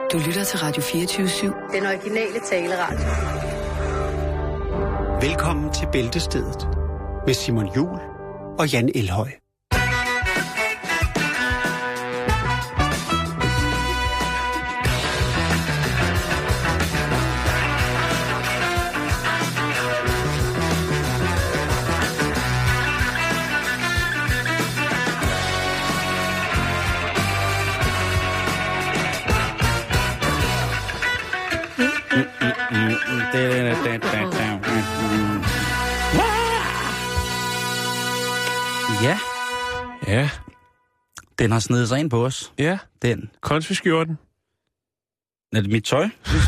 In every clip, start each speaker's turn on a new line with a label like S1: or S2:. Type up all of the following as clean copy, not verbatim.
S1: Du lytter til Radio 24/7.
S2: Den originale taleradio.
S3: Velkommen til Bæltestedet med Simon Jul og Jan Elhøj.
S4: Ja.
S5: Ja.
S4: Den har snedet sig ind på os.
S5: Ja.
S4: Den.
S5: Countryskjorten.
S4: Er det mit tøj?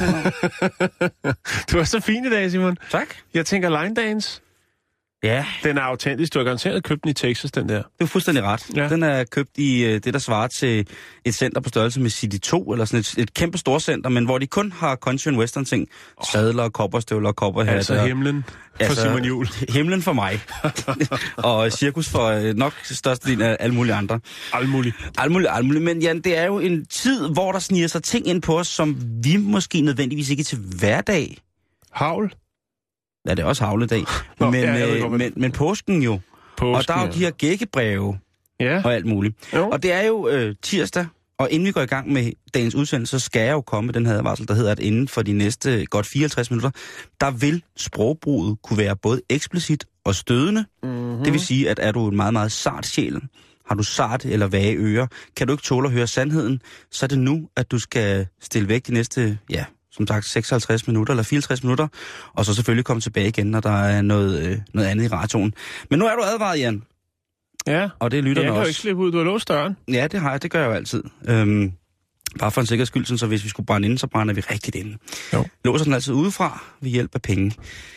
S5: Du er så fin i dag, Simon.
S4: Tak.
S5: Jeg tænker line dance.
S4: Ja.
S5: Den er autentisk. Du har garanteret købt den i Texas, den der.
S4: Du er fuldstændig ret.
S5: Ja.
S4: Den er købt i det, der svarer til et center på størrelse med City 2, eller sådan et kæmpe storcenter, men hvor de kun har country and western ting. Sadler, kopperstøvler og kopperhatte.
S5: Altså himlen for Simon Jul.
S4: Himlen for mig. Og cirkus for nok størstedelen af alle mulige andre.
S5: Alt muligt.
S4: Men Jan, det er jo en tid, hvor der sniger sig ting ind på os, som vi måske nødvendigvis ikke til hverdag.
S5: Havl.
S4: Ja, det er også havledag.
S5: Nå,
S4: men påsken jo.
S5: Påsken,
S4: og der er jo de her gækkebreve og alt muligt.
S5: Jo.
S4: Og det er jo tirsdag, og inden vi går i gang med dagens udsendelse, så skal jeg jo komme med den her advarsel, der hedder, at inden for de næste godt 54 minutter, der vil sprogbruget kunne være både eksplicit og stødende. Mm-hmm. Det vil sige, at er du en meget, meget sart sjæl, har du sart eller vage ører, kan du ikke tåle at høre sandheden, så er det nu, at du skal stille væk de næste, som sagt, 56 minutter eller 54 minutter, og så selvfølgelig komme tilbage igen, når der er noget andet i radioen. Men nu er du advaret, Jan.
S5: Ja,
S4: og det lytter
S5: jeg kan
S4: også.
S5: Jo ikke slippe ud. Du har låst døren.
S4: Ja, det har jeg. Det gør jeg jo altid. Bare for en sikkerheds skyld, så hvis vi skulle brænde inde, så brænder vi rigtigt inde.
S5: Jo.
S4: Låser den altid udefra ved hjælp af penge.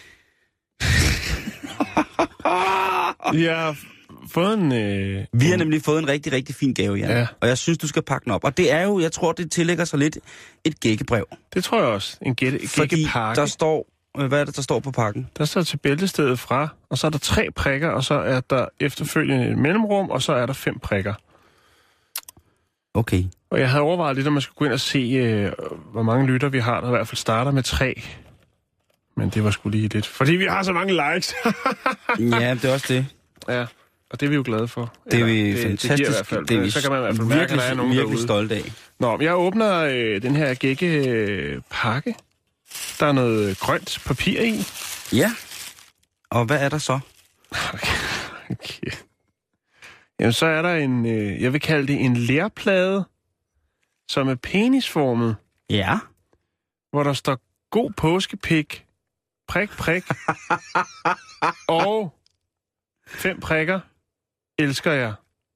S5: Jeg har fået en...
S4: Vi har nemlig fået en rigtig, rigtig fin gave, Jan.
S5: Ja.
S4: Og jeg synes, du skal pakke den op. Og det er jo, jeg tror, det tillægger sig lidt et gækkebrev.
S5: Det tror jeg også. En gækkepakke.
S4: Fordi der står... Hvad er det, der står på pakken?
S5: Der står til bæltestedet fra, og så er der 3 prikker, og så er der efterfølgende et mellemrum, og så er der 5 prikker.
S4: Okay.
S5: Og jeg havde overvejet lidt, om man skulle gå ind og se, hvor mange lytter vi har, der i hvert fald starter med 3. Men det var sgu lige lidt. Fordi vi har så mange likes.
S4: Ja, det er også det.
S5: Ja, og det er vi jo glade for.
S4: Det er vi fantastisk.
S5: Det giver i hvert fald.
S4: Det er vi
S5: så kan man i hvert fald mærke, at der er nogen
S4: virkelig stolte af.
S5: Nå, jeg åbner den her gækkepakke. Der er noget grønt papir i.
S4: Ja. Og hvad er der så?
S5: Okay. Jamen, så er der en, jeg vil kalde det en lerplade, som er penisformet.
S4: Ja.
S5: Hvor der står god påskepik, prik, prik, og 5 prikker, elsker jeg.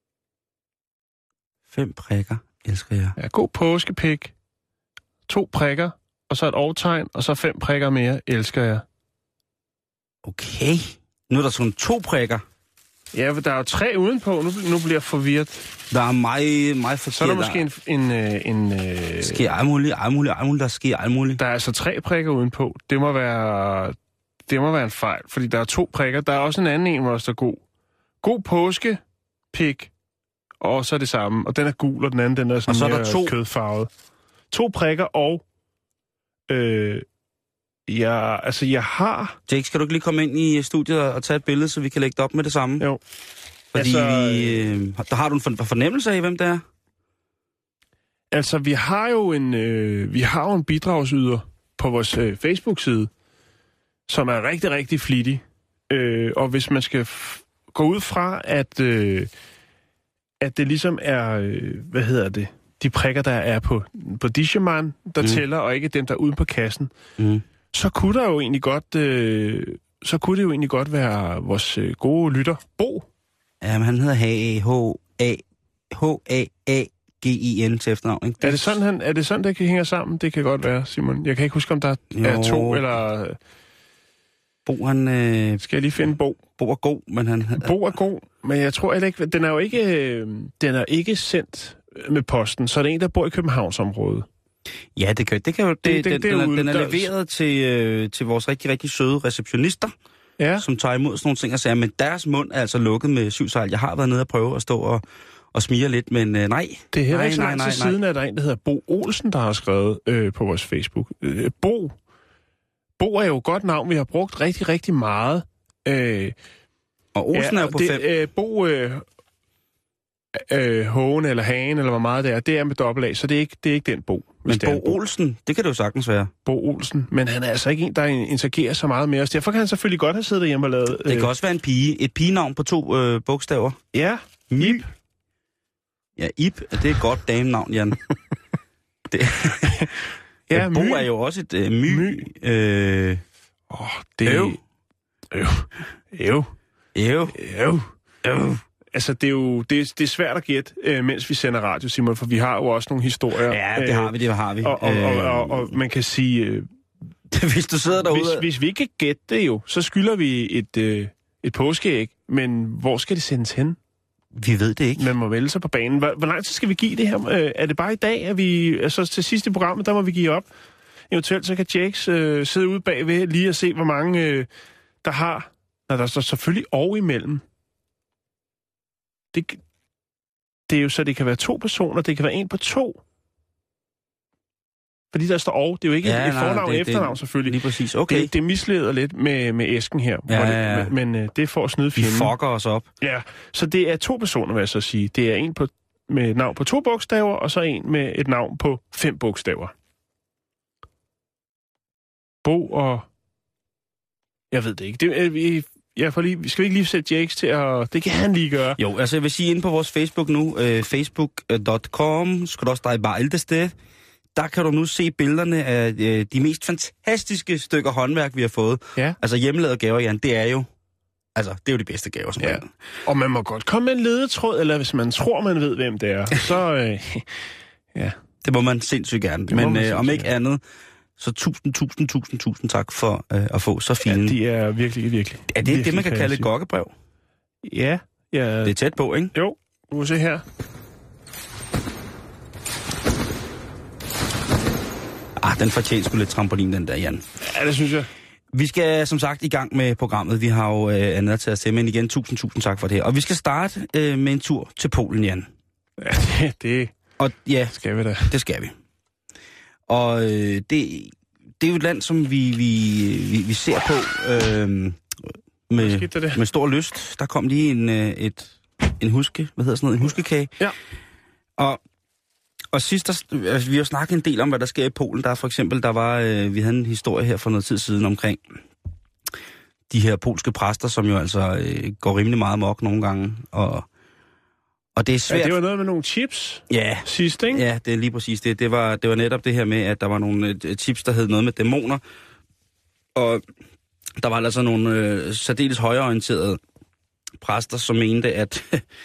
S4: 5 prikker, elsker jeg.
S5: Ja, god påskepik, 2 prikker, og så et overtegn, og så 5 prikker mere, elsker jeg.
S4: Okay. Nu er der sådan 2 prikker.
S5: Ja, der er jo 3 udenpå. Nu bliver jeg forvirret.
S4: Der er meget forkert.
S5: Så er der måske en
S4: sker alt muligt. Der sker alt muligt.
S5: Der er altså 3 prikker udenpå. Det må være en fejl, fordi der er 2 prikker. Der er også en anden en, hvor der står god. God påske, pik, og så er det samme. Og den er gul, og den anden, den er sådan
S4: og så er
S5: mere
S4: der 2
S5: kødfarvet. 2 prikker, og jeg har...
S4: Jake, skal du ikke lige komme ind i studiet og tage et billede, så vi kan lægge det op med det samme?
S5: Jo.
S4: Fordi der har du en fornemmelse af, hvem det er?
S5: Altså, vi har jo en bidragsyder på vores Facebook-side, som er rigtig, rigtig flittig. Og hvis man skal gå ud fra, at det ligesom er, de prikker, der er på Disheman, der tæller, og ikke dem, der er uden på kassen, så kunne det jo egentlig godt være vores gode lytter, Bo.
S4: Jamen, han hedder H-A-A-G-I-N til efternavn, ikke?
S5: Er det sådan, det kan hænge sammen? Det kan godt være, Simon. Jeg kan ikke huske, om der er 2 eller...
S4: Bo, han...
S5: Skal jeg lige finde Bo?
S4: Bo er god, men han...
S5: Bo er god, men jeg tror heller ikke... Den er ikke sendt med posten, så er det en, der bor i Københavnsområdet.
S4: Ja, den er leveret til vores rigtig, rigtig søde receptionister, som tager imod sådan nogle ting og siger, men deres mund er altså lukket med 7 sejl. Jeg har været nede og prøve at stå og smiger lidt, men nej.
S5: Det er heller ikke så lang tid siden, at der er en, der hedder Bo Olsen, der har skrevet på vores Facebook. Bo er jo et godt navn, vi har brugt rigtig, rigtig meget.
S4: Og Olsen er jo på 5.
S5: Bo Hågen eller Hagen, eller hvor meget det er med dobbelt A, så det er ikke den Bo.
S4: Men Bo Olsen, det kan det jo sagtens være.
S5: Bo Olsen, men han er altså ikke en, der interagerer så meget med os. Derfor kan han selvfølgelig godt have siddet derhjemme og lavet...
S4: Det kan også være en pige. Et pigenavn på 2 bogstaver.
S5: Ja,
S4: Ib. Ja, Ib, det er et godt damenavn, Jan. Det... ja, Bo er jo også et my.
S5: Det er jo... Altså, det er svært at gætte, mens vi sender radio, Simon, for vi har jo også nogle historier.
S4: Ja, det har vi.
S5: Og man kan sige...
S4: hvis du sidder derude...
S5: Hvis vi ikke kan gætte det jo, så skylder vi et påskeæg, men hvor skal det sendes hen?
S4: Vi ved det ikke.
S5: Man må vælge sig på banen. Hvor lang tid skal vi give det her? Er det bare i dag, at vi... Altså, til sidst i programmet, der må vi give op. Eventuelt så kan Jakes sidde ude bagved lige og se, hvor mange der har... Når der står selvfølgelig og imellem. Det er jo så, det kan være 2 personer, det kan være 1 på 2. Fordi der står og, det er jo ikke et fornavn og efternavn selvfølgelig.
S4: Lige præcis, okay.
S5: Det misleder lidt med æsken her.
S4: Ja.
S5: Men det er for at snyde fjenden.
S4: Vi fucker os op.
S5: Ja, så det er 2 personer, vil jeg så sige. Det er en med et navn på 2 bogstaver, og så en med et navn på 5 bogstaver. Bo og... Jeg ved det ikke. Skal vi ikke lige sætte Jakes til at... Det kan han lige gøre.
S4: Jo, altså jeg vil sige, inde på vores Facebook nu, facebook.com/dejbildested, der kan du nu se billederne af de mest fantastiske stykker håndværk, vi har fået. Ja. Altså hjemmelavede gaver, Jan, det er jo de bedste gaver, som man.
S5: Og man må godt komme med en ledetråd, eller hvis man tror, man ved, hvem det er, så... ja.
S4: Det må man sindssygt gerne. Men om ikke andet... Så tusind tak for at få så fine...
S5: Ja, de er virkelig, virkelig...
S4: Er det det, man kan kalde et gokkebrev?
S5: Ja.
S4: Det er tæt på, ikke?
S5: Jo, du må se her.
S4: Den fortjener sgu lidt trampolin, den der, Jan.
S5: Ja, det synes jeg.
S4: Vi skal som sagt i gang med programmet. Vi har jo andet til at se, men igen, tusind tak for det her. Og vi skal starte med en tur til Polen, Jan.
S5: Ja, det skal vi da.
S4: Det skal vi. Og det er jo et land, som vi ser på med stor lyst. Der kom lige en huskekage. Ja. Og sidst, vi har snakket en del om, hvad der sker i Polen. Der for eksempel, vi havde en historie her for noget tid siden omkring de her polske præster, som jo altså går rimelig meget amok nogle gange. Og det er svært.
S5: Ja, det var noget med nogle chips sidst, ikke?
S4: Ja, det er lige præcis det. Det var netop det her med, at der var nogle chips, der hed noget med dæmoner. Og der var altså nogle særdeles højreorienterede præster, som mente, at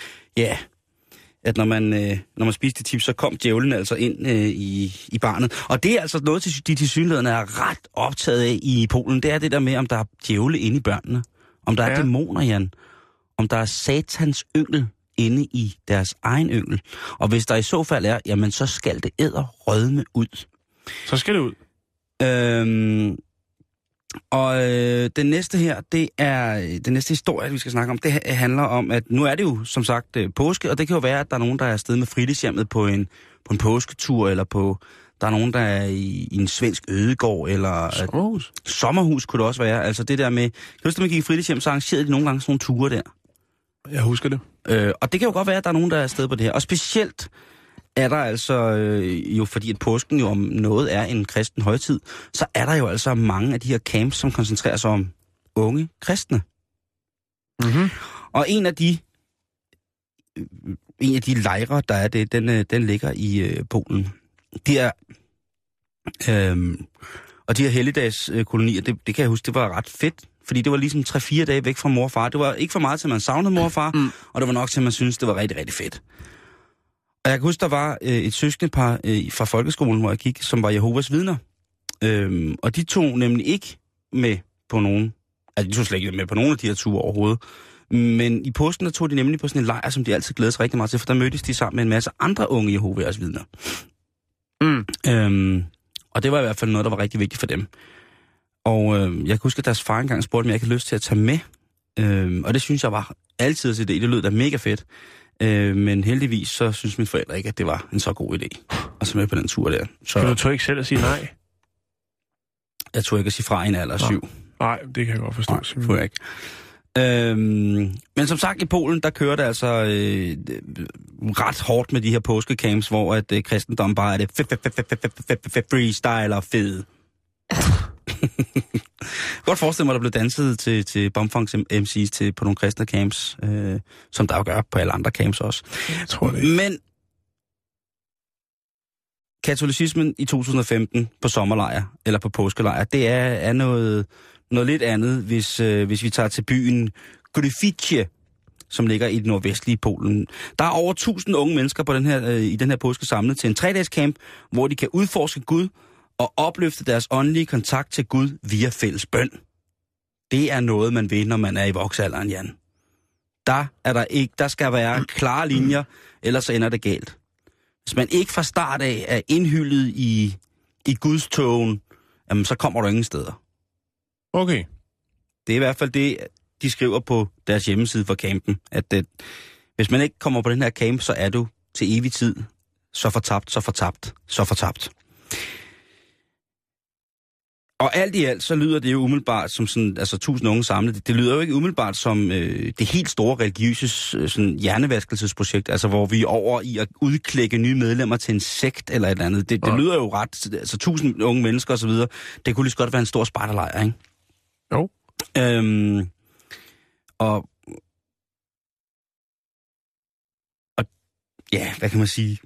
S4: at når man spiste de chips, så kom djævlen altså ind i barnet. Og det er altså noget, de tilsyneladende er ret optaget af i Polen. Det er det der med, om der er djævle inde i børnene. Om der er dæmoner, Jan. Om der er satans yngel inde i deres egen yngel. Og hvis der i så fald er, jamen så skal det edderrødme ud.
S5: Så skal det ud.
S4: Den næste her, det er den næste historie, vi skal snakke om. Det handler om, at nu er det jo som sagt påske, og det kan jo være, at der er nogen, der er afsted med fritidshjemmet på en påsketur, eller der er nogen, der er i en svensk ødegård, eller...
S5: Sommerhus.
S4: Sommerhus kunne det også være. Altså det der med... Kan du huske, da man gik i fritidshjem, så arrangerede de nogle gange sådan nogle ture der.
S5: Jeg husker det.
S4: Og det kan jo godt være, at der er nogen, der er afsted på det her. Og specielt er der altså, jo fordi at påsken jo om noget er en kristen højtid, så er der jo altså mange af de her camps, som koncentrerer sig om unge kristne.
S5: Mm-hmm. Og
S4: en af de lejre, der er det, den ligger i Polen. De er... og de her helligdagskolonier, det kan jeg huske, det var ret fedt. Fordi det var ligesom 3-4 dage væk fra mor og far. Det var ikke for meget til, man savnede mor og far, og det var nok til, man syntes, det var rigtig, rigtig fedt. Og jeg kan huske, der var et søskendepar fra folkeskolen, hvor jeg gik, som var Jehovas vidner. Og de tog nemlig ikke med på nogen... Altså, de tog slet ikke med på nogen af de her ture overhovedet. Men i påsken, der tog de nemlig på sådan en lejr, som de altid glæder sig rigtig meget til, for der mødtes de sammen med en masse andre unge Jehovas vidner. Og det var i hvert fald noget, der var rigtig vigtigt for dem. Og jeg kan huske, at deres far engang spurgte, om jeg ikke havde lyst til at tage med. Og det synes jeg var altid til det. Det lød da mega fedt, Men heldigvis så synes mine forældre ikke, at det var en så god idé at tage med på den tur der. Så
S5: kan du tør ikke selv at sige nej?
S4: Jeg tror ikke at sige fra en alder 7.
S5: Nej, det kan jeg godt forstå.
S4: Nej, tror jeg ikke. Men som sagt, i Polen, der kører det altså ret hårdt med de her påskecamps, hvor at kristendom bare er det freestyle og fed. Godt forestille mig, at der blev danset til Bomfunks MC's på nogle kristne camps, som der jo gør på alle andre camps også.
S5: Jeg tror det ikke.
S4: Men katolicismen i 2015 på sommerlejr, eller på påskelejr, det er noget lidt andet, hvis vi tager til byen Gryfice, som ligger i det nordvestlige Polen. Der er over 1000 unge mennesker på i den her påske samlet til en 3-dages camp, hvor de kan udforske Gud og opløfte deres åndelige kontakt til Gud via fælles bøn. Det er noget, man ved, når man er i voksalderen, Jan. Der skal være klare linjer, ellers så ender det galt. Hvis man ikke fra start af er indhyllet i Guds togen, jamen, så kommer du ingen steder.
S5: Okay.
S4: Det er i hvert fald det, de skriver på deres hjemmeside for campen, at hvis man ikke kommer på den her camp, så er du til evig tid så fortabt, så fortabt, så fortabt. Og alt i alt, så lyder det jo umiddelbart som sådan, altså 1000 unge samlet, det lyder jo ikke umiddelbart som det helt store religiøse sådan hjernevaskelsesprojekt, altså hvor vi er over i at udklække nye medlemmer til en sekt eller et eller andet. Det lyder jo ret, altså 1000 unge mennesker og så videre, det kunne lige så godt være en stor spejderlejr, ikke?
S5: Jo.
S4: Og ja, hvad kan man sige?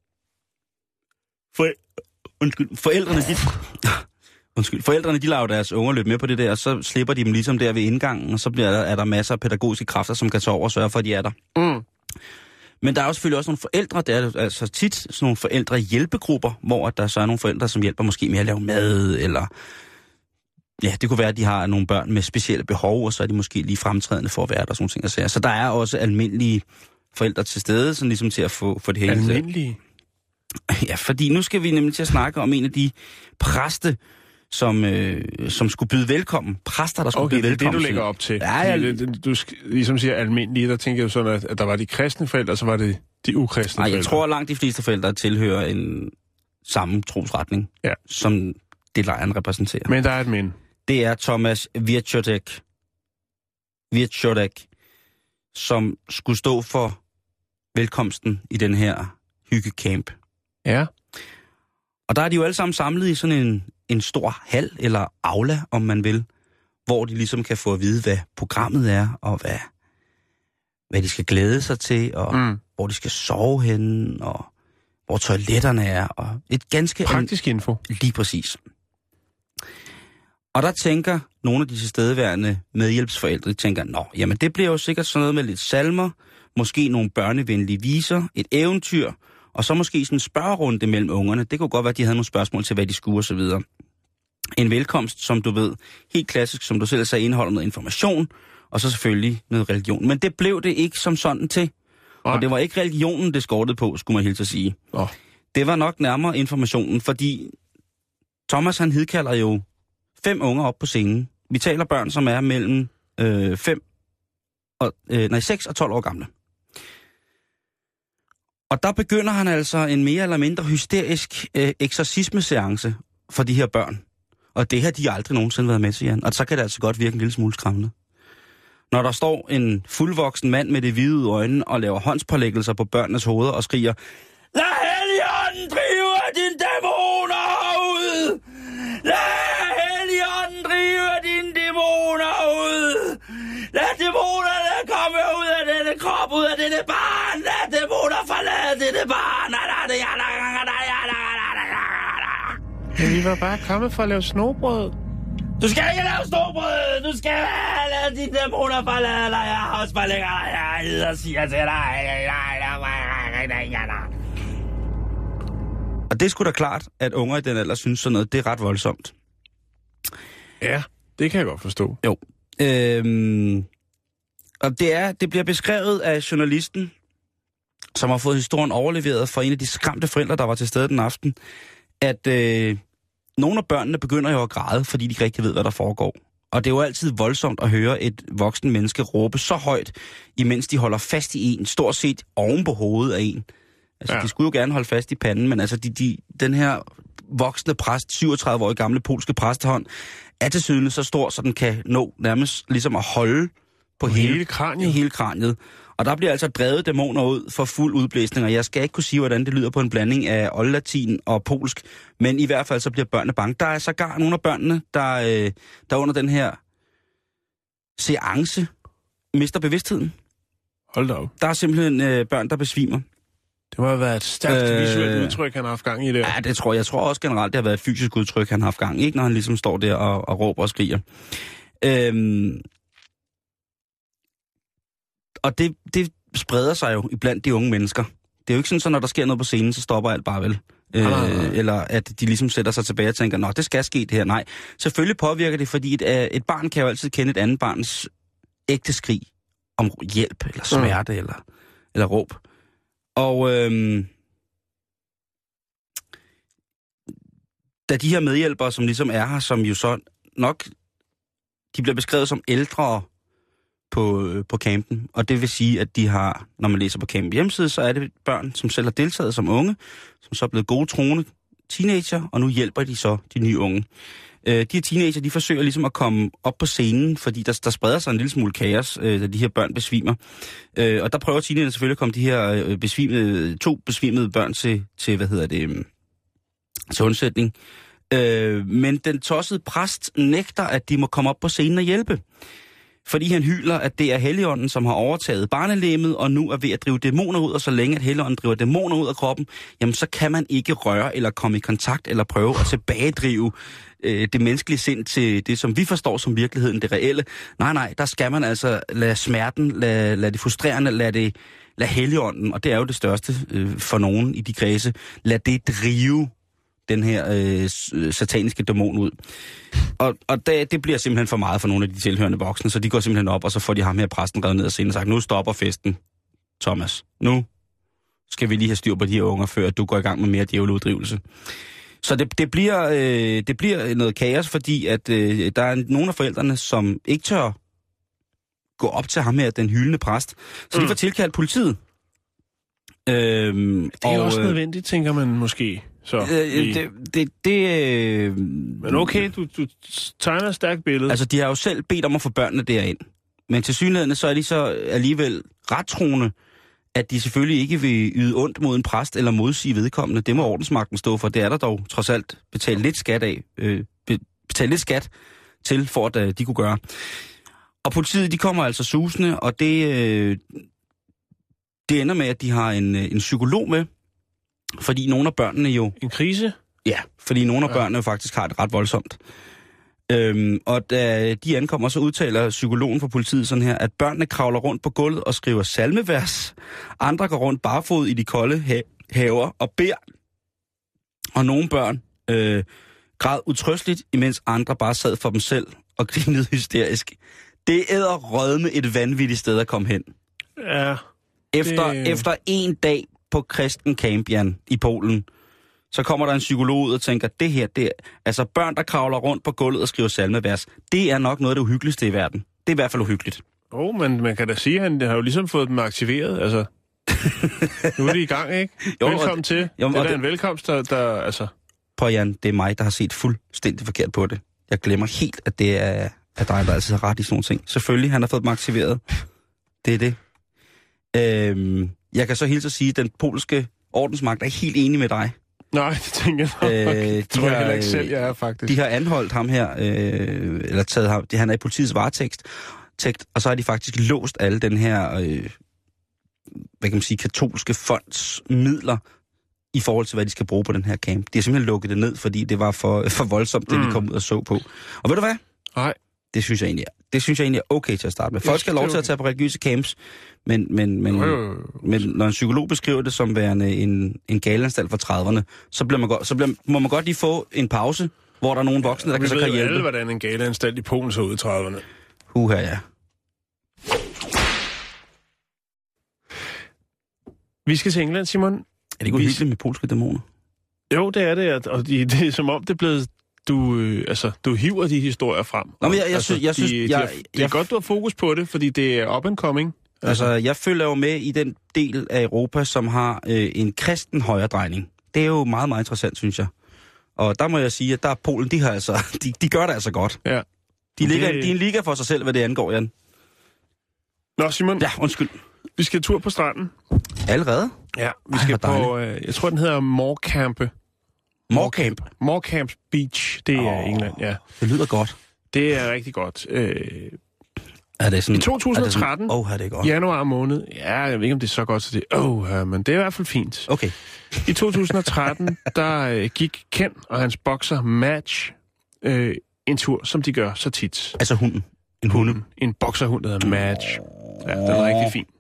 S4: Forældrene, de lader deres unger løbe med på det der, og så slipper de dem ligesom der ved indgangen, og så er der masser af pædagogiske kræfter, som kan tage over og sørge for, at de er der. Mm. Men der er jo selvfølgelig også nogle forældre, der er altså tit sådan nogle forældrehjælpegrupper, hvor der så er nogle forældre, som hjælper måske med at lave mad, eller ja, det kunne være, at de har nogle børn med specielle behov, og så er de måske lige fremtrædende for at være der, sådan nogle ting. Så der er også almindelige forældre til stede, sådan ligesom til at få det hele.
S5: Almindelige?
S4: Ja, fordi nu skal vi nemlig til at snakke om en af de præste, som skulle byde velkommen. Præster, der skulle byde velkommen.
S5: Det du lægger op til.
S4: Ja,
S5: du ligesom siger almindelige, der tænker jeg jo sådan, at der var de kristne forældre, og så var det de ukristne forældre.
S4: Jeg tror, at langt de fleste forældre tilhører en samme trosretning, som det lejren repræsenterer.
S5: Men der er et men.
S4: Det er Thomas Wieczorek, som skulle stå for velkomsten i den her hyggecamp.
S5: Ja.
S4: Og der er de jo alle sammen samlet i sådan en stor hal, eller aula, om man vil, hvor de ligesom kan få at vide, hvad programmet er, og hvad de skal glæde sig til, og hvor de skal sove henne, og hvor toiletterne er, og et ganske...
S5: Praktisk info.
S4: Lige præcis. Og der tænker nogle af de tilstedeværende medhjælpsforældre, jamen det bliver jo sikkert sådan noget med lidt salmer, måske nogle børnevenlige viser, et eventyr, og så måske sådan en spørgerunde mellem ungerne. Det kunne godt være, at de havde nogle spørgsmål til, hvad de skulle og så videre. En velkomst, som du ved, helt klassisk, som du selv sagde, indeholder noget information, og så selvfølgelig noget religion. Men det blev det ikke som sådan til. Nej. Og det var ikke religionen, det skortede på, skulle man helt at sige. Det var nok nærmere informationen, fordi Thomas, han hidkalder jo 5 unger op på scenen. Vi taler børn, som er mellem 6 og 12 år gamle. Og der begynder han altså en mere eller mindre hysterisk eksorcismeseance for de her børn. Og det har de aldrig nogensinde været med til, Jan. Og så kan det altså godt virke en lille smule skræmmende. Når der står en fuldvoksen mand med det hvide øjne og laver håndspålæggelser på børnenes hoveder og skriger, lad Helligånden drive dine dæmoner ud! Lad Helligånden drive dine dæmoner ud! Lad dæmonerne komme ud af denne krop, ud af denne barn! Lad dæmoner forlade denne barn!
S5: Men vi var bare kommet for at lave snobrød.
S4: Du skal ikke lave snobrød! Du skal lade dine dæmoner forlade dig! Jeg har også bare længere dig og siger til dig. Og det er sgu da klart, at unger i den alder synes sådan noget, det er ret voldsomt.
S5: Ja, det kan jeg godt forstå.
S4: Jo. Og det bliver beskrevet af journalisten, som har fået historien overleveret fra en af de skræmte forældre, der var til stede den aften, at nogle af børnene begynder jo at græde, fordi de ikke rigtig ved, hvad der foregår. Og det er jo altid voldsomt at høre et voksen menneske råbe så højt, imens de holder fast i en, stort set oven på hovedet af en. Altså, de skulle jo gerne holde fast i panden, men altså, den her voksne præst, 37-årige gamle polske præstehånd, er til syden så stor, så den kan nå nærmest ligesom at holde på hele kraniet. Og der bliver altså drevet dæmoner ud for fuld udblæsning, og jeg skal ikke kunne sige, hvordan det lyder på en blanding af oldlatin og polsk, men i hvert fald så bliver børnene bange. Der er sågar nogle af børnene, der under den her seance mister bevidstheden.
S5: Hold da op.
S4: Der er simpelthen børn, der besvimer.
S5: Det må have været et stærkt visuelt udtryk, han har haft gang i det.
S4: Ja, det tror jeg. Jeg tror også generelt, det har været et fysisk udtryk, han har haft gang i, ikke? Når han ligesom står der og råber og skriger. Og det spreder sig jo iblandt de unge mennesker. Det er jo ikke sådan, så når der sker noget på scenen, så stopper alt bare vel. Eller at de ligesom sætter sig tilbage og tænker, nå, det skal ske det her. Nej, selvfølgelig påvirker det, fordi et barn kan jo altid kende et andet barns ægte skrig om hjælp, eller smerte, eller råb. Og da de her medhjælpere, som ligesom er her, som jo så nok, de bliver beskrevet som ældre på campen, og det vil sige, at de har, når man læser på camp hjemmeside, så er det børn, som selv har deltaget som unge, som så er blevet gode troende teenager, og nu hjælper de så de nye unge. De her teenager, de forsøger ligesom at komme op på scenen, fordi der spreder sig en lille smule kaos, da de her børn besvimer. Og der prøver teenagerne selvfølgelig at komme de her to besvimede børn til til undsætning. Men den tossede præst nægter, at de må komme op på scenen og hjælpe. Fordi han hyler, at det er Helligånden, som har overtaget barnelemmet, og nu er ved at drive dæmoner ud, og så længe at Helligånden driver dæmoner ud af kroppen, jamen så kan man ikke røre eller komme i kontakt eller prøve at tilbagedrive det menneskelige sind til det, som vi forstår som virkeligheden, det reelle. Nej, der skal man altså lade smerten, lade det frustrerende, lade Helligånden, og det er jo det største for nogen i de kredse, lad det drive den her sataniske dæmon ud. Og det bliver simpelthen for meget for nogle af de tilhørende voksne, så de går simpelthen op, og så får de ham her præsten revet ned og scenen og sagt, nu stopper festen, Thomas. Nu skal vi lige have styr på de her unger, før du går i gang med mere djæveleuddrivelse. Så det bliver noget kaos, fordi at der er nogle af forældrene, som ikke tør gå op til ham her, den hyldende præst, så de får tilkaldt politiet.
S5: Det er også nødvendigt, tænker man måske. Så, men okay, du tegner et stærkt billede.
S4: Altså, de har jo selv bedt om at få børnene derind. Men til synligheden, så er de så alligevel ret troende, at de selvfølgelig ikke vil yde ondt mod en præst eller modsige vedkommende. Det må ordensmagten stå for. Det er der dog trods alt betalt lidt skat af. Betalt lidt skat til, for at de kunne gøre. Og politiet, de kommer altså susende, og det ender med, at de har en psykolog med. Fordi nogle af børnene jo...
S5: En krise?
S4: Ja, fordi nogle af børnene jo faktisk har det ret voldsomt. Og da de ankommer, så udtaler psykologen for politiet sådan her, at børnene kravler rundt på gulvet og skriver salmevers. Andre går rundt barefod i de kolde haver og beder. Og nogle børn græd utrøsteligt, imens andre bare sad for dem selv og grinede hysterisk. Det æder rødme et vanvittigt sted at komme hen.
S5: Ja.
S4: Efter en dag på kristen camp, Jan, i Polen, så kommer der en psykolog ud og tænker, det her, altså børn, der kravler rundt på gulvet og skriver salmevers, det er nok noget af det uhyggeligste i verden. Det er i hvert fald uhyggeligt.
S5: Men man kan da sige, at han har jo ligesom fået dem aktiveret, altså. Nu er de i gang, ikke? Velkommen til. Det er da en velkomst, der altså...
S4: Prøv, Jan, det er mig, der har set fuldstændig forkert på det. Jeg glemmer helt, at det er dig, der altid har ret i sådan nogle ting. Selvfølgelig, han har fået dem aktiveret. Det er det. Jeg kan så hilse at sige, at den polske ordensmagt er helt enig med dig.
S5: Nej, det tænker jeg nok. Det tror jeg heller ikke selv, jeg er faktisk.
S4: De har anholdt ham her, eller taget ham, han er i politiets varetægt, og så har de faktisk låst alle den her, hvad kan man sige, katolske fonds midler i forhold til, hvad de skal bruge på den her camp. De har simpelthen lukket det ned, fordi det var for voldsomt, det vi kom ud og så på. Og ved du hvad?
S5: Nej.
S4: Det synes jeg egentlig er okay til at starte med. Folk skal have lov til at tage på religiøse camps, men når en psykolog beskriver det som værende en galanstalt fra 30'erne, så må man godt lige få en pause, hvor der er nogle voksne, der kan hjælpe. Vi ved alle,
S5: hvordan en galanstalt i Polen så ud i 30'erne.
S4: Ja.
S5: Vi skal til England, Simon.
S4: Er det ikke uhyggeligt med polske dæmoner?
S5: Jo, det er det, og det er som om, det er blevet du hiver de historier frem.
S4: Nå, men jeg synes,
S5: det er godt, du har fokus på det, fordi det er up and coming.
S4: Altså, jeg følger jo med i den del af Europa, som har en kristen højredrejning. Det er jo meget, meget interessant, synes jeg. Og der må jeg sige, at der er Polen, de gør det altså godt.
S5: Ja.
S4: De er en liga for sig selv, hvad det angår, Jan.
S5: Nå, Simon.
S4: Ja, undskyld.
S5: Vi skal tur på stranden.
S4: Allerede?
S5: Ja, vi skal på, jeg tror, den hedder Morecambe Beach, det er England, ja.
S4: Det lyder godt.
S5: Det er rigtig godt.
S4: Er det sådan,
S5: i 2013,
S4: er det godt.
S5: januar måned, ja, jeg ved ikke, om det er så godt, så det men det er i hvert fald fint.
S4: Okay.
S5: I 2013, der gik Ken og hans bokser Match en tur, som de gør så tit.
S4: Altså hunden? En hunde?
S5: En bokserhund, der hedder Match. Ja, den er rigtig fin.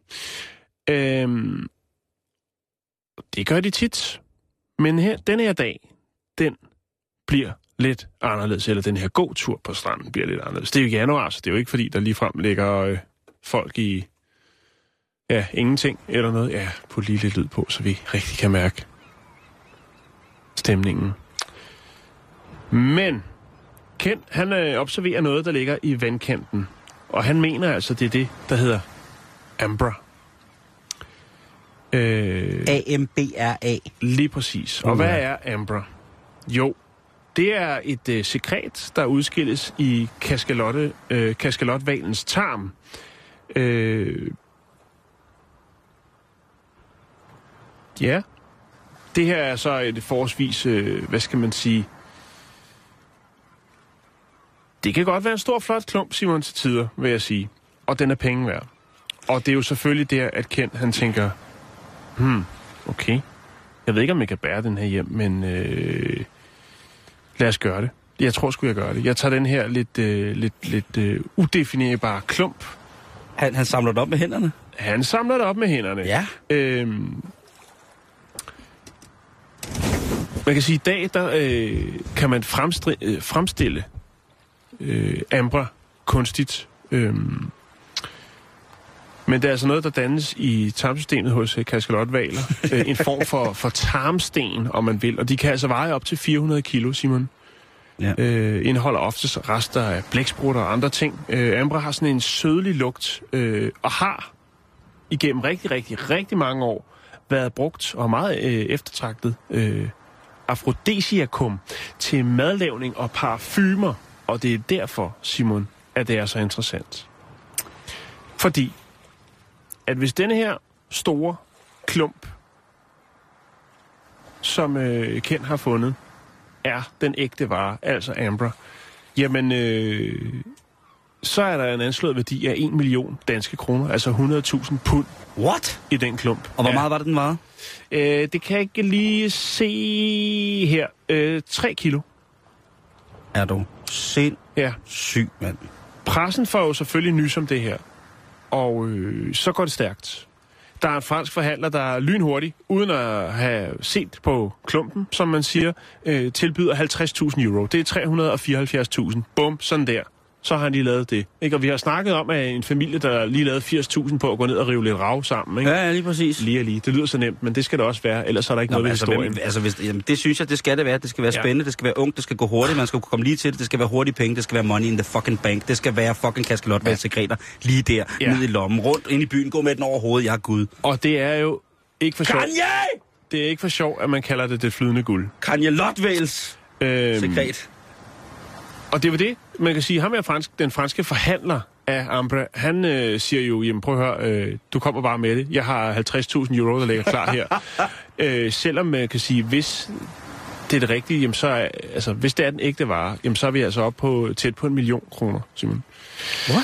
S5: Det gør de tit. Men den her dag, den bliver lidt anderledes, eller den her gåtur på stranden bliver lidt anderledes. Det er jo januar, så det er jo ikke fordi, der ligefrem ligger folk i ingenting eller noget. Ja, på lige lidt lyd på, så vi rigtig kan mærke stemningen. Men Ken, han observerer noget, der ligger i vandkanten, og han mener altså, det er det, der hedder Ambra.
S4: A-M-B-R-A.
S5: Lige præcis. Og hvad er Ambra? Jo, det er et sekret, der udskilles i kaskelotvalens tarm. Ja. Det her er så et forholdsvis, hvad skal man sige... Det kan godt være en stor, flot klump, Simon, til tider, vil jeg sige. Og den er penge værd. Og det er jo selvfølgelig der, at Ken, han tænker... okay. Jeg ved ikke, om jeg kan bære den her hjem, men lad os gøre det. Jeg tror sgu, jeg gør det. Jeg tager den her lidt udefinerbare klump.
S4: Han samler det op med hænderne?
S5: Han samler det op med hænderne.
S4: Ja.
S5: Man kan sige, i dag, der kan man fremstille Ambra kunstigt. Men det er altså noget, der dannes i tarmsystemet hos kaskelotvaler. En form for tarmsten, om man vil. Og de kan altså veje op til 400 kilo, Simon. Ja. Indeholder oftest rester af blæksprutter og andre ting. Ambra har sådan en sødlig lugt, og har igennem rigtig mange år været brugt og meget eftertragtet afrodisiakum til madlavning og parfumer. Og det er derfor, Simon, at det er så interessant. Fordi at hvis denne her store klump, som Ken har fundet, er den ægte vare, altså Ambra, jamen, så er der en anslået værdi af 1 million danske kroner, altså 100.000 pund.
S4: What?
S5: I den klump.
S4: Og hvor meget var det, den var?
S5: Det kan jeg ikke lige se her. 3 kilo.
S4: Er du sindssyg, mand?
S5: Pressen får jo selvfølgelig nys om det her. Og så går det stærkt. Der er en fransk forhandler, der er lynhurtig, uden at have set på klumpen, som man siger, tilbyder 50.000 euro. Det er 374.000. Bum, sådan der. Så har han lige lavet det. Ikke? Og vi har snakket om, at en familie, der lige lavede 80.000 på at gå ned og rive lidt rav sammen. Ikke?
S4: Ja, lige præcis.
S5: Lige. Det lyder så nemt, men det skal det også være, ellers er der ikke noget ved historien.
S4: Jamen, det synes jeg, det skal det være. Det skal være spændende, det skal være ungt, det skal gå hurtigt, man skal kunne komme lige til det, det skal være hurtige penge, det skal være money in the fucking bank, det skal være fucking kaskelotvalgsekreter lige der, ned i lommen, rundt ind i byen, gå med den over hovedet, jeg er Gud.
S5: Og det er jo ikke for sjov.
S4: Kanye!
S5: Det er ikke for sjov, at man kalder det flydende guld.
S4: Kanye Lotvals sekret.
S5: Og det var det, man kan sige, ham er den franske forhandler af Ambra. Han siger jo, jamen prøv at høre, du kommer bare med det. Jeg har 50.000 euro, der ligger klar her. Selvom man kan sige, hvis det er det rigtige, jamen så er, altså hvis det er den ægte vare, jamen så er vi altså op på tæt på 1 million kroner, Simon.
S4: What?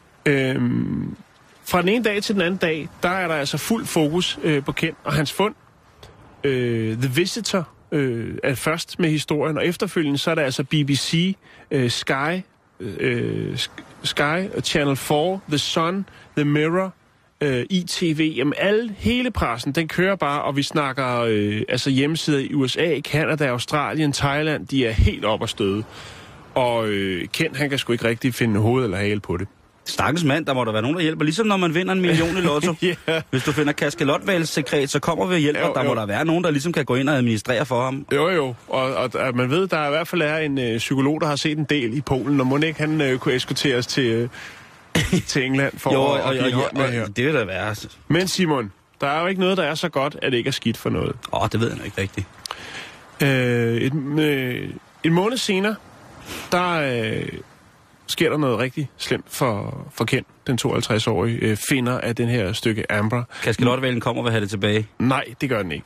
S5: Fra den ene dag til den anden dag, der er der altså fuld fokus på Ken og hans fund. The Visitor er først med historien, og efterfølgende så er der altså BBC, Sky, Channel 4, The Sun, The Mirror, ITV, jamen hele pressen, den kører bare, og vi snakker altså hjemmesider i USA, Canada, Australien, Thailand, de er helt op at støde. Og Ken, han kan sgu ikke rigtig finde hoved eller hale på det.
S4: Stakkels mand, der må der være nogen, der hjælper. Ligesom når man vinder 1 million i lotto.
S5: Ja.
S4: Hvis du finder kaskelotvalgssekret, så kommer vi og hjælper.
S5: Jo.
S4: Der må der være nogen, der ligesom kan gå ind og administrere for ham.
S5: Jo. Og man ved, der i hvert fald er en psykolog, der har set en del i Polen, og må ikke han kunne eskorteres til England for at give hånd med her.
S4: Det vil da være.
S5: Men Simon, der er jo ikke noget, der er så godt, at det ikke er skidt for noget.
S4: Det ved jeg nok ikke rigtigt.
S5: En måned senere, der sker der noget rigtig slemt for Ken, den 52-årige finder af den her stykke amber.
S4: Kaskelotvalen kommer og vil have det tilbage?
S5: Nej, det gør den ikke.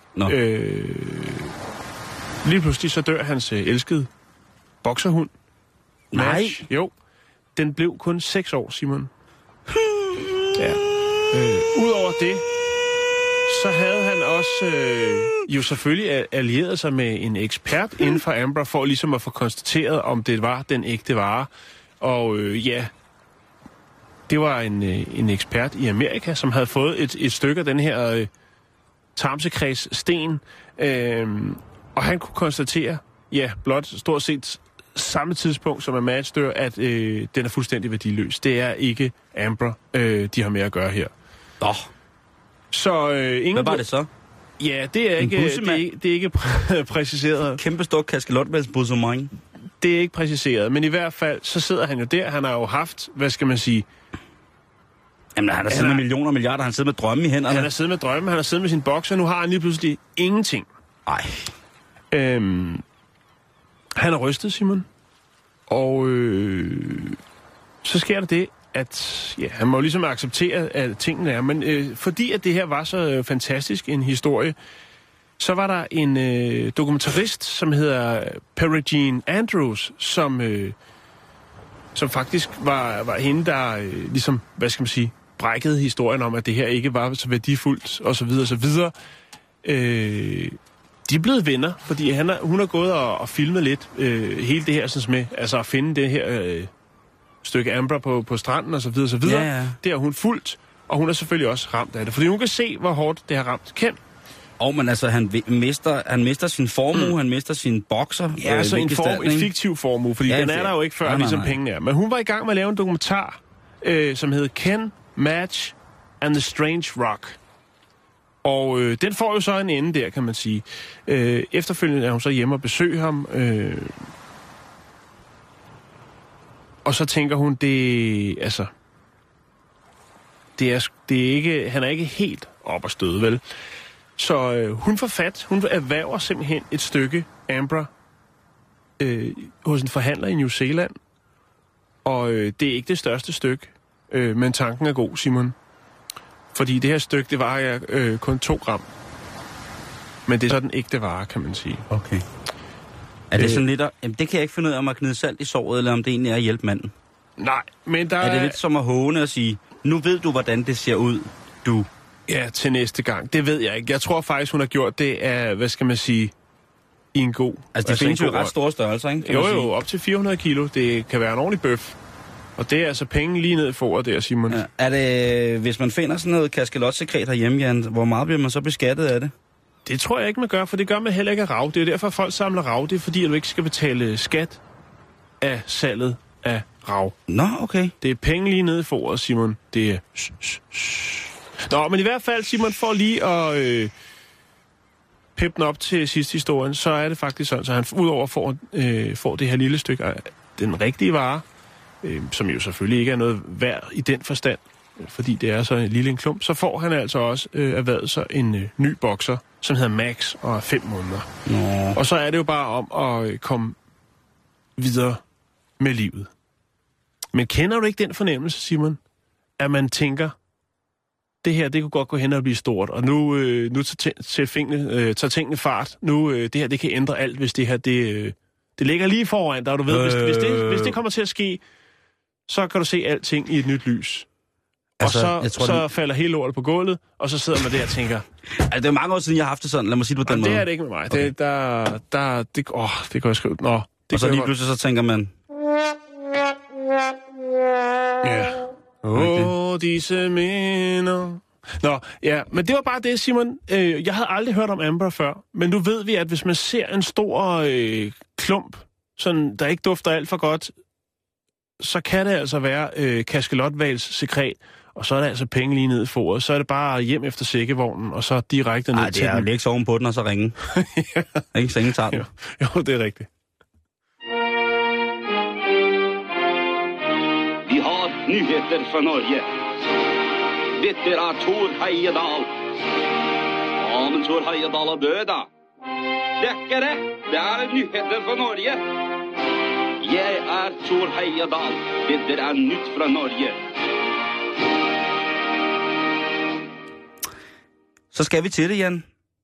S5: Lige pludselig så dør hans elskede bokserhund.
S4: Nej.
S5: Nash. Jo, den blev kun 6 år, Simon. Ja. Udover det, så havde han også jo selvfølgelig allieret sig med en ekspert inden for Amber, for ligesom at få konstateret, om det var den ægte vare. Og det var en ekspert i Amerika, som havde fået et stykke af den her tarmsekreds-sten. Og han kunne konstatere, blot stort set samme tidspunkt som Match dør, at den er fuldstændig værdiløs. Det er ikke Amber, de har med at gøre her. Så
S4: hvad var det så?
S5: Ja, det er ikke præciseret.
S4: Kæmpe stor kaskelotvalgsbussemand.
S5: Det er ikke præciseret, men i hvert fald, så sidder han jo der. Han har jo haft, hvad skal man sige...
S4: Jamen, han har siddet med millioner og milliarder. Han har siddet med drømme i hænderne.
S5: Han har siddet med drømme, han har siddet med sin bokser. Nu har han lige pludselig ingenting.
S4: Nej.
S5: Han er rystet, Simon. Og så sker der det, at han må ligesom acceptere, at tingene er. Men fordi at det her var så fantastisk en historie, så var der en dokumentarist, som hedder Peregrine Andrews, som faktisk var hende, der ligesom, hvad skal man sige, brækkede historien om, at det her ikke var så værdifuldt, og så videre, og så videre. De er blevet venner, fordi hun har gået og filmet lidt hele det her, sådan med, altså at finde det her stykke amber på stranden, og så videre, og så videre.
S4: Ja.
S5: Det har hun fulgt, og hun er selvfølgelig også ramt af det, fordi hun kan se, hvor hårdt det har ramt Ken.
S4: Men altså, han mister sin formue, han mister sin bokser.
S5: Ja, altså en fiktiv formue, fordi den er der jo ikke før, ligesom pengene er. Men hun var i gang med at lave en dokumentar, som hedder Ken, Match and the Strange Rock. Og den får jo så en ende der, kan man sige. Efterfølgende er hun så hjemme og besøger ham. Og så tænker hun, det er ikke, han er ikke helt op at støde, vel? Så hun erhverver simpelthen et stykke amber hos en forhandler i New Zealand. Og det er ikke det største stykke, men tanken er god, Simon. Fordi det her stykke, det vejer kun 2 gram. Men det er så den ægte vare, kan man sige.
S4: Okay. Er det sådan lidt... Jamen, det kan jeg ikke finde ud af, om at gnide salt i såret, eller om det egentlig er at hjælpe manden.
S5: Nej, men der
S4: er det lidt som at håne og sige, nu ved du, hvordan det ser ud, du...
S5: Ja, til næste gang. Det ved jeg ikke. Jeg tror faktisk, hun har gjort det af, hvad skal man sige, i en god...
S4: Altså, det findes jo ret store størrelser, ikke?
S5: Jo, op til 400 kilo. Det kan være en ordentlig bøf. Og det er altså penge lige ned i foret der, Simon. Ja.
S4: Er det, hvis man finder sådan noget kaskelotsekret herhjemme, Jan, hvor meget bliver man så beskattet af det?
S5: Det tror jeg ikke, man gør, for det gør man heller ikke af rav. Det er derfor, folk samler rav. Det er fordi, du ikke skal betale skat af salget af rav.
S4: Nå, okay.
S5: Det er penge lige ned i foret, Simon. Det er... Nå, men i hvert fald, Simon, for lige at peppe den op til sidste historien, så er det faktisk sådan, så han udover får det her lille stykke af den rigtige vare, som jo selvfølgelig ikke er noget værd i den forstand, fordi det er så en lille en klump, så får han altså også erhvervet sig en ny bokser, som hedder Max, og er 5 måneder.
S4: Nå.
S5: Og så er det jo bare om at komme videre med livet. Men kender du ikke den fornemmelse, Simon, at man tænker, det her, det kunne godt gå hen og blive stort, og nu tager tingene fart. Nu, det her, det kan ændre alt, hvis det her, det ligger lige foran dig, og du ved, hvis det kommer til at ske, så kan du se alting i et nyt lys. Altså, og så falder hele lortet på gulvet, og så sidder man der og tænker...
S4: Altså, det er mange år siden, jeg har haft det sådan. Lad mig sige det på den måde.
S5: Det er det ikke med mig. Okay. Det kan jeg skrive. Nå,
S4: og så lige pludselig så tænker man...
S5: Ja. Disse minder... Nå, ja, men det var bare det, Simon. Jeg havde aldrig hørt om amber før, men nu ved vi, at hvis man ser en stor klump, sådan, der ikke dufter alt for godt, så kan det altså være kaskelotvals sekret, og så er der altså penge lige ned i foret. Så er det bare hjem efter sækkevognen, og så direkte ned til den.
S4: Nej, det er lægge oven på den, og så ringe.
S5: Ja.
S4: Ikke så ingen tager den.
S5: Jo, det er rigtigt.
S2: Vi har nyheter fra Norge. Dette er Thor Heyerdahl. Ja, men Thor Heyerdahl er død, da. Det er ikke det. Det er nyheter fra Norge. Jeg er Thor Heyerdahl. Dette er nyt fra Norge.
S4: Så skal vi til det, Jan.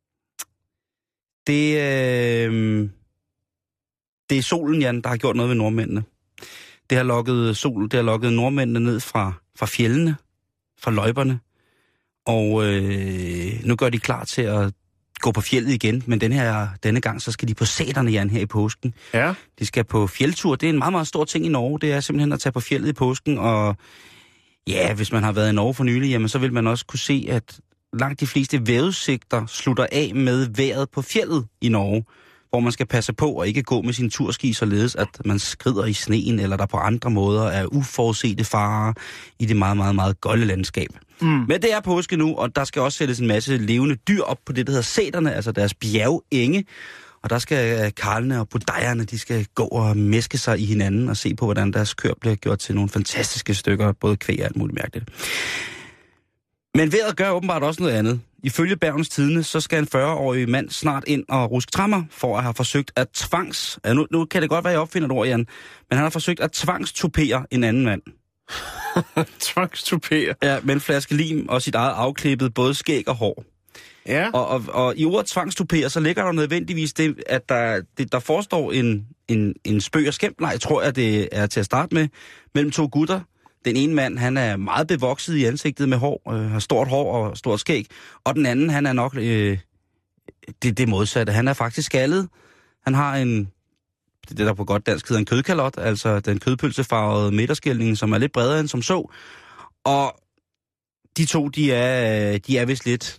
S4: Det er solen, Jan, der har gjort noget ved nordmændene. Det har lokket nordmændene ned fra fjellene, fra løjperne. Og nu gør de klar til at gå på fjeldet igen, men denne gang så skal de på sæterne, Jan, her i påsken.
S5: Ja.
S4: De skal på fjeldtur. Det er en meget, meget stor ting i Norge. Det er simpelthen at tage på fjeldet i påsken. Og ja, hvis man har været i Norge for nylig, jamen, så vil man også kunne se, at langt de fleste vejrudsigter slutter af med vejret på fjeldet i Norge, hvor man skal passe på at ikke gå med sin turski således, at man skrider i sneen, eller der på andre måder er uforudsete farer i det meget, meget, meget golde landskab. Men det er påske nu, og der skal også sættes en masse levende dyr op på det, der hedder sæterne, altså deres bjergenge. Og der skal karlene og budejerne, de skal gå og mæske sig i hinanden og se på, hvordan deres køer bliver gjort til nogle fantastiske stykker, både kvæg og alt muligt mærkeligt. Men vejret gør åbenbart også noget andet. Ifølge Bergens Tidende, så skal en 40-årig mand snart ind og ruske trammer for at have forsøgt at nu kan det godt være, at jeg opfinder et ord, Jan, men han har forsøgt at tvangstupere en anden mand.
S5: Tvangstupere?
S4: Ja, med en flaske lim og sit eget afklippet både skæg og hår.
S5: Ja.
S4: Og i ordet tvangstupere, så ligger der nødvendigvis det, at der forestår en spøg og skæmtleg, tror jeg, det er til at starte med, mellem to gutter. Den ene mand, han er meget bevokset i ansigtet med hår, har stort hår og stort skæg. Og den anden, han er nok det modsatte. Han er faktisk skaldet. Han har det der på godt dansk hedder en kødkalot, altså den kødpølsefarvede midterskilning, som er lidt bredere end som så. Og de to, de er vist lidt...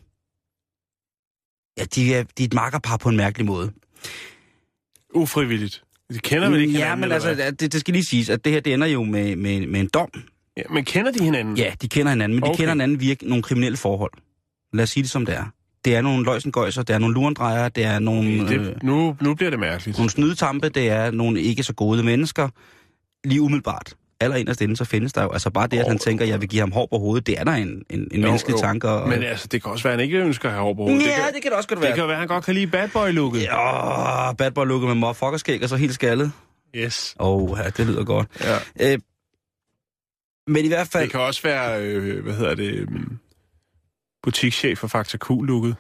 S4: Ja, de er et makkerpar på en mærkelig måde.
S5: Ufrivilligt. De kender vel ikke hinanden?
S4: Ja, men altså, det skal lige siges, at det her, det ender jo med en dom.
S5: Ja, men kender de hinanden?
S4: Ja, de kender hinanden, men de kender hinanden via nogle kriminelle forhold. Lad os sige det, som det er. Det er nogle løjsengøjser, det er nogle lurendrejere, det er nogle...
S5: Nu bliver det mærkeligt.
S4: Nogle snydetampe, det er nogle ikke så gode mennesker. Lige umiddelbart. Allerinderst inden, så findes der jo... Altså bare det, at han tænker, at jeg vil give ham hår på hovedet, det er der en menneskelig tanke. Og...
S5: Men altså, det kan også være, at han ikke ønsker at have hår på hovedet.
S4: Ja, det kan det også godt være.
S5: Det kan være, at han godt kan lide bad boy-looket.
S4: Ja, bad boy-looket med motherfuckerskæg og så helt skaldet.
S5: Yes.
S4: Ja, det lyder godt.
S5: Ja.
S4: Men i hvert fald...
S5: Det kan også være, butikschef for Fakta Q-looket.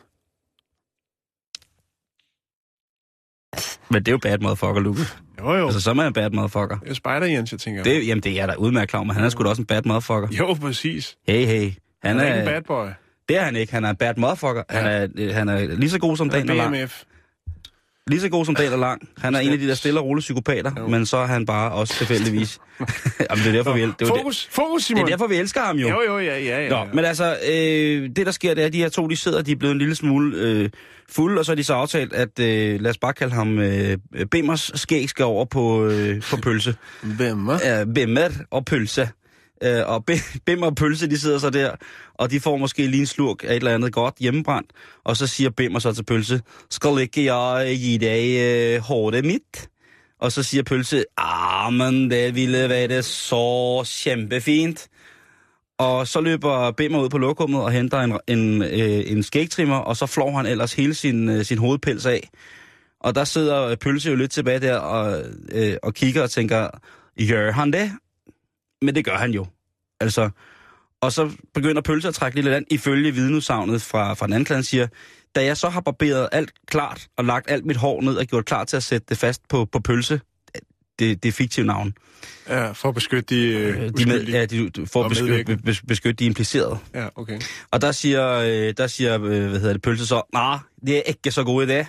S4: Men det er jo bad motherfucker-looket.
S5: Jo.
S4: Altså, så er man en bad motherfucker.
S5: Det er Spider Jens, jeg tænker.
S4: Jamen, det er jeg da udmærket klar, men han er sgu da også en bad motherfucker.
S5: Jo, præcis.
S4: Hey.
S5: Han er ikke en bad boy.
S4: Det er han ikke. Han er en bad motherfucker. Ja. Han er lige så god som dagen er lang. Lige så god som dagen er lang. Han er en af de der stille og rolige psykopater, men så er han bare også tilfældigvis. Jamen, det er derfor,
S5: Fokus, Simon.
S4: Det er derfor, vi elsker ham jo.
S5: Jo, ja.
S4: Nå, men altså, det der sker, det er, at de her to, de sidder, de er blevet en lille smule fulde, og så er de så aftalt, at lad os bare kalde ham Bimmers skæg skal over på pølse.
S5: Bimmer?
S4: Bimmer og pølse. Og Bimmer og pølse, de sidder så der, og de får måske lige en slurk af et eller andet godt hjemmebrændt, og så siger Bimmer så til pølse, skal ikke jeg give dig håret mit? Og så siger pølse, men det ville være så kæmpefint. Og så løber Bimmer ud på lokummet og henter en skægtrimmer, og så flår han ellers hele sin hovedpels af. Og der sidder pølse jo lidt tilbage der og kigger og tænker, gør han det? Men det gør han jo. Altså, og så begynder pølse at trække lidt land, ifølge vidneudsagnet fra den anden siger, da jeg så har barberet alt klart og lagt alt mit hår ned og gjort klar til at sætte det fast på pølse, det er fiktivt navn.
S5: Ja, for at beskytte de
S4: for at beskytte de implicerede.
S5: Ja, okay.
S4: Og der siger pølse så, det er ikke så god idé.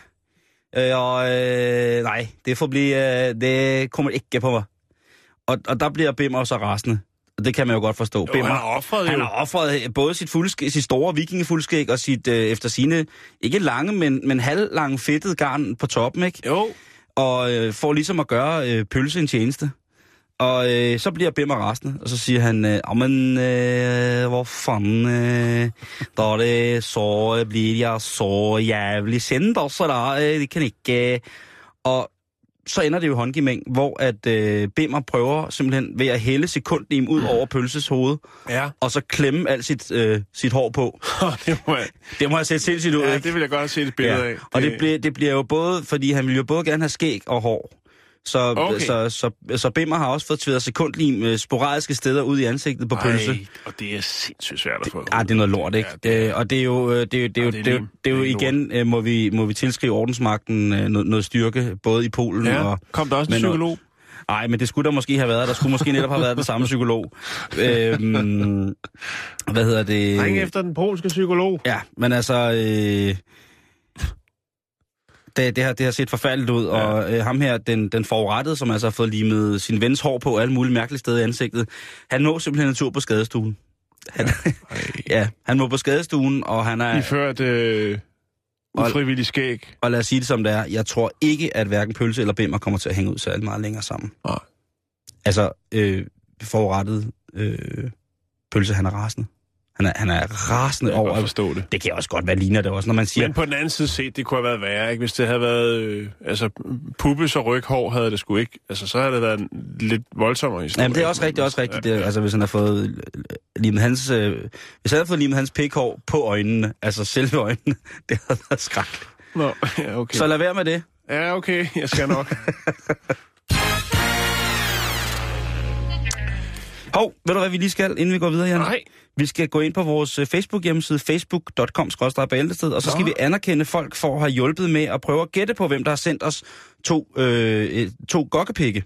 S4: Nej, det kommer ikke på mig. Og der bliver Bimmer så rasende. Det kan man jo godt forstå.
S5: Jo, han har
S4: offret både sit store vikingefuldskæg og sit efter sine ikke lange, men halvlange fedtede garn på toppen, ikke?
S5: Jo.
S4: Og får ligesom at gøre pølse en tjeneste. Og så bliver Bimmer rasende, og så siger han, hvor fanden, da det så bliver jeg så jævlig sendt også, der, det kan ikke... Og så ender det jo håndgemæng, hvor at Bimmer prøver simpelthen ved at hælde sekundlim ud over pølses hoved, og så klemme alt sit hår på. Det må jeg sætte sindssygt ud,
S5: ikke?
S4: Det
S5: vil jeg godt se et billede af.
S4: Og det bliver jo både, fordi han vil jo både gerne have skæg og hår. Så Bimmer har også fået tværet sekundlim sporadiske steder ud i ansigtet på pølse.
S5: Og det er sindssygt svært at få.
S4: Det er noget lort, ikke? Og det er jo igen, må vi tilskrive ordensmagten noget styrke, både i Polen og...
S5: Kom der også en psykolog?
S4: Nej, men det skulle der måske have været. Der skulle måske netop have været den samme psykolog. Hvad hedder det?
S5: Ring efter den polske psykolog.
S4: Ja, men altså... Det har set forfærdeligt ud, og ham her, den forurettede, som altså har fået limet sin vens hår på alle mulige mærkelige steder i ansigtet, han må simpelthen en tur på skadestuen. Han må på skadestuen, og han er...
S5: Iført ufrivillig skæg.
S4: Og lad os sige det som det er, jeg tror ikke, at hverken pølse eller Bimmer kommer til at hænge ud særlig meget længere sammen.
S5: Nej.
S4: Altså, forurettet pølse, han er rasende. Han er rasende over at
S5: forstå det.
S4: Det kan også godt være, ligner det også, når man siger...
S5: Men på den anden side set, det kunne have været værre, ikke? Hvis det havde været... puppes og ryghår havde det sgu ikke. Altså, så havde det været en lidt voldsommere historie.
S4: Jamen, det er også rigtigt. Ja. Altså, hvis han har fået limet hans pikhår på øjnene, altså selve øjnene, det havde været skrækkeligt.
S5: Nå, ja, okay.
S4: Så lad være med det.
S5: Ja, okay. Jeg skal nok.
S4: Hov, ved du hvad vi lige skal, inden vi går videre, Jan?
S5: Nej.
S4: Vi skal gå ind på vores Facebook-hjemmeside, facebook.com/bæltested, og så skal vi anerkende folk for at have hjulpet med at prøve at gætte på, hvem der har sendt os to gokkepikke.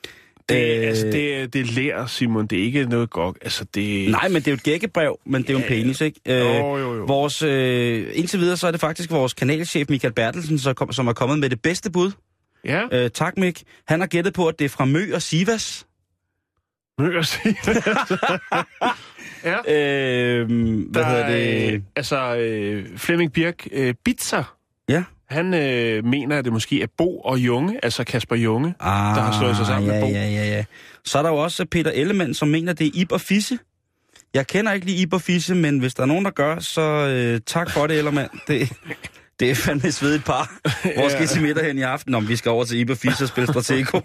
S5: Det lærer, Simon. Det er ikke noget gok. Altså, det...
S4: Nej, men det er jo et gækkebrev, men det er jo en penis, ikke?
S5: Jo.
S4: Vores, indtil videre, så er det faktisk vores kanalchef, Michael Bertelsen, som er kommet med det bedste bud.
S5: Ja.
S4: Tak, Mik. Han har gættet på, at det er fra Mø og Sivas.
S5: Mø og Sivas? Ja.
S4: Hvad hedder det?
S5: Flemming Birk Bitzer.
S4: Ja.
S5: Han mener, at det måske er Bo og Junge, altså Kasper Junge, der har slået sig sammen med Bo.
S4: Ja. Så er der jo også Peter Ellemann, som mener, det er Ib og Fisse. Jeg kender ikke lige Ib og Fisse, men hvis der er nogen, der gør, så tak for det, Ellemann. Det er fandme svedigt par. Hvor skal I til middag hen i aften? Om vi skal over til Ib og Fisse og spille Stratego.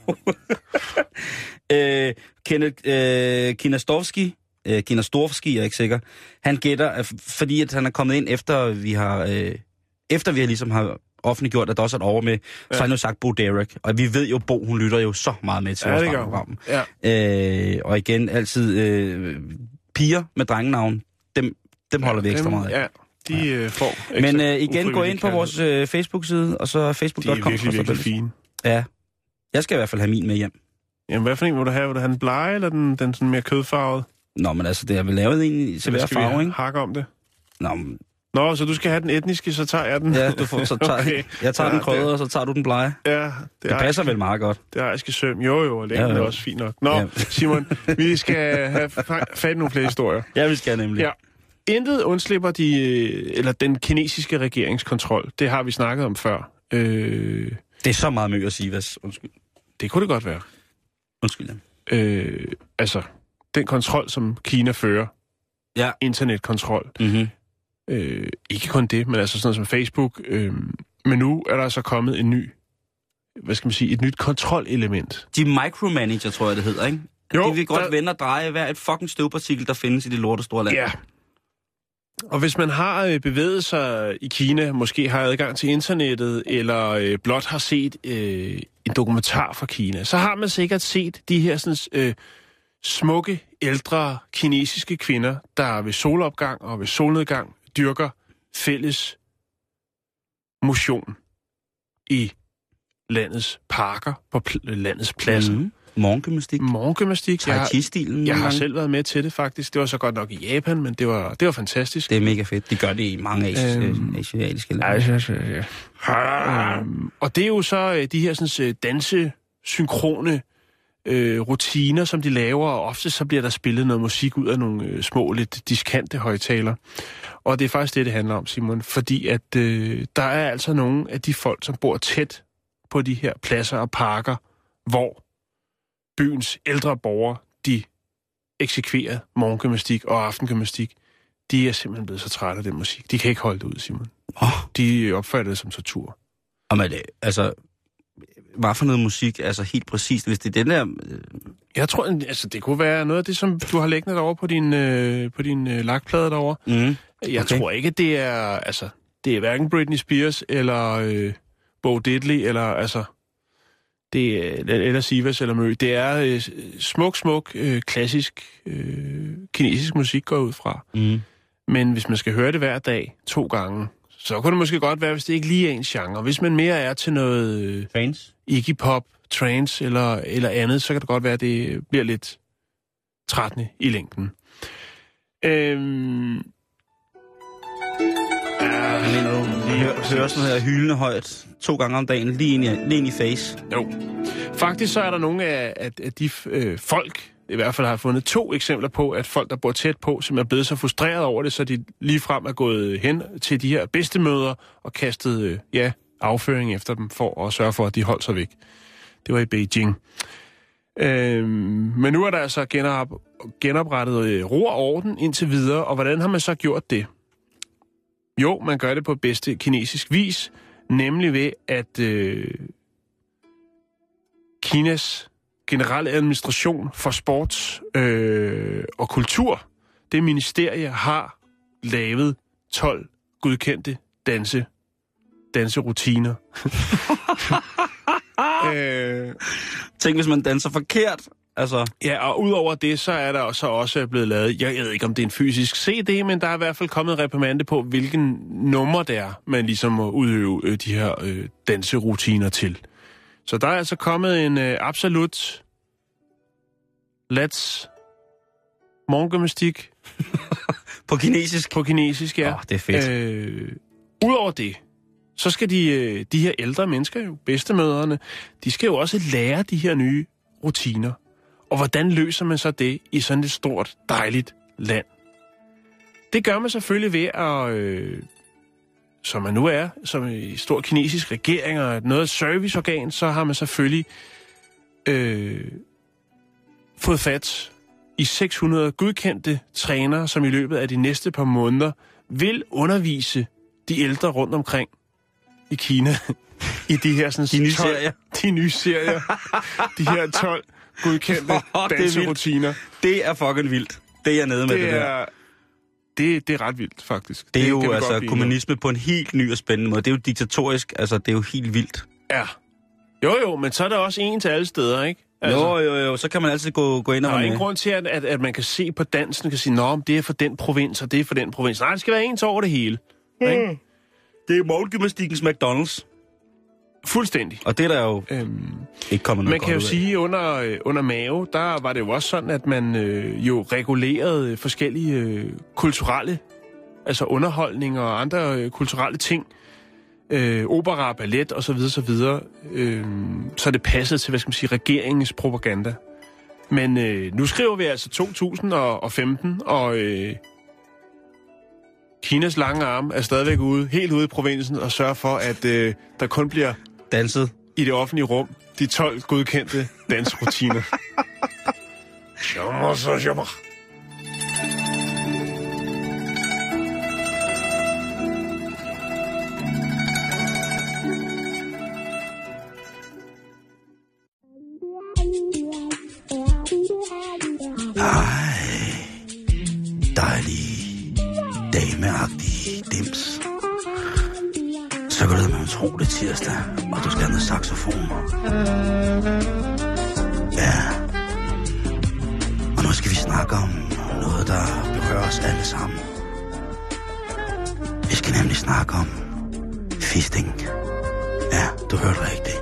S4: Kinastovski, jeg er ikke sikker. Han gætter, fordi at han er kommet ind efter vi ligesom har offentliggjort, at der også er et over med, så har han jo sagt Bo Derek. Og vi ved jo, Bo, hun lytter jo så meget med til vores program. Ja. Og igen, altid piger med drengenavn, dem holder vi ekstra meget af.
S5: Ja. De får
S4: men igen, gå ind på vores Facebook-side, og så facebook.com.
S5: De er virkelig fine.
S4: Ja. Jeg skal i hvert fald have min med hjem.
S5: Jamen, hvad for en vil du have? Vil du have den blege, eller den sådan mere kødfarvede?
S4: Nå, men altså, det er vel lavet en til hver farve, ikke?
S5: Hakke om det?
S4: Nå,
S5: så du skal have den etniske, så tager jeg den?
S4: Ja, jeg tager den krødder, og så tager du den blege.
S5: Ja,
S4: det passer vel meget godt.
S5: Det er ikke søm. Jo, og længden er også fint nok. Nå, Simon, vi skal have fat i nogle flere historier.
S4: Ja, vi skal nemlig.
S5: Ja. Intet undslipper den kinesiske regeringskontrol. Det har vi snakket om før.
S4: Det er så meget Mø og Sivas. Undskyld.
S5: Det kunne det godt være.
S4: Undskyld.
S5: Den kontrol, som Kina fører.
S4: Ja.
S5: Internetkontrol.
S4: Mm-hmm.
S5: Ikke kun det, men altså sådan noget som Facebook. Men nu er der så kommet en ny, et nyt kontrolelement.
S4: De micromanager, tror jeg, det hedder, ikke?
S5: Jo.
S4: De vil godt vende og dreje hver et fucking støvpartikel, der findes i det lorte store land.
S5: Ja. Og hvis man har bevæget sig i Kina, måske har adgang til internettet, eller blot har set en dokumentar fra Kina, så har man sikkert set de her sådan, smukke, ældre kinesiske kvinder, der ved solopgang og ved solnedgang dyrker fælles motion i landets parker, på landets pladser. Mm-hmm.
S4: Morgengymnastik.
S5: Tai chi-stilen. Jeg har selv været med til det, faktisk. Det var så godt nok i Japan, men det var fantastisk.
S4: Det er mega fedt. De gør det i mange asiatiske lande.
S5: Og det er jo så de her sådan, danse-synkrone rutiner, som de laver, og ofte så bliver der spillet noget musik ud af nogle små, lidt diskante højtaler. Og det er faktisk det handler om, Simon, fordi at der er altså nogle af de folk, som bor tæt på de her pladser og parker, hvor byens ældre borgere, de eksekverer morgengymnastik og aftengymnastik. De er simpelthen blevet så trætte af den musik. De kan ikke holde det ud, Simon. De opfatter det som tortur.
S4: Og med det, altså, hvad for noget musik, altså helt præcist, hvis det er den der...
S5: Jeg tror, altså, det kunne være noget af det, som du har liggende derovre på din lakplade derovre.
S4: Okay.
S5: Jeg tror ikke, at det er, altså, det er hverken Britney Spears eller Bo Diddley, eller, altså, det er, eller Sivas eller Mø. Det er smuk, klassisk, kinesisk musik går ud fra. Men hvis man skal høre det hver dag, 2 gange, så kunne det måske godt være, hvis det ikke lige er en genre. Hvis man mere er til noget Iggy Pop, trance eller andet, så kan det godt være, at det bliver lidt trættende i længden.
S4: Hører sådan her hyldende højt 2 gange om dagen, lige ind i face.
S5: Jo. Faktisk så er der nogle af de folk, i hvert fald har fundet 2 eksempler på, at folk, der bor tæt på, som er blevet så frustreret over det, så de ligefrem er gået hen til de her bedstemødre og kastet afføring efter dem for at sørge for, at de holdt sig væk. Det var i Beijing. Men nu er der altså genoprettet ro og orden indtil videre, og hvordan har man så gjort det? Jo, man gør det på bedste kinesisk vis, nemlig ved, at Kinas generelle administration for sport og kultur, det ministerie har lavet 12 godkendte danserutiner.
S4: Tænk, hvis man danser forkert. Altså.
S5: Ja, og udover det, så er der så også blevet lavet, jeg ved ikke, om det er en fysisk CD, men der er i hvert fald kommet reprimande på, hvilken nummer det er, man ligesom må udøve de her danserutiner til. Så der er altså kommet en absolut morgengymnastik.
S4: På kinesisk?
S5: På kinesisk, ja.
S4: Det er fedt.
S5: Udover det, så skal de her ældre mennesker, jo bedstemødrene, de skal jo også lære de her nye rutiner. Og hvordan løser man så det i sådan et stort, dejligt land? Det gør man selvfølgelig ved at, som man nu er, som i stor kinesisk regering og noget serviceorgan, så har man selvfølgelig fået fat i 600 godkendte trænere, som i løbet af de næste par måneder vil undervise de ældre rundt omkring i Kina i de her sådan, de nye serier. De her 12 godkendte danserutiner.
S4: Det er fucking vildt. Det er jeg nede med det der.
S5: Det er ret vildt, faktisk.
S4: Det er jo altså kommunisme på en helt ny og spændende måde. Det er jo diktatorisk, altså det er jo helt vildt.
S5: Ja. Jo, men så er der også en til alle steder, ikke? Altså,
S4: jo, så kan man altid gå ind og
S5: der er ingen grund til, at man kan se på dansen og kan sige, nå, det er for den provins, og det er for den provins. Nej, det skal være ens over det hele. Ikke?
S4: Det er morgengymnastikkens McDonald's.
S5: Fuldstændig.
S4: Og det er der jo ikke kommet noget.
S5: Man kan jo sige, under Mao, der var det jo også sådan, at man jo regulerede forskellige kulturelle, altså underholdning og andre kulturelle ting. Opera, ballet og så videre, så det passede til, hvad skal man sige, regeringens propaganda. Men nu skriver vi altså 2015, og Kinas lange arm er stadigvæk helt ude i provinsen og sørger for, at der kun bliver
S4: danset
S5: i det offentlige rum de 12 godkendte dansrutiner. Jammer.
S4: Dejlig dameagtig dims. Så går det med at tro det tirsdag, og du skal have noget saxofon. Ja. Og nu skal vi snakke om noget, der berører os alle sammen. Vi skal nemlig snakke om fisting. Ja, du hørte rigtigt.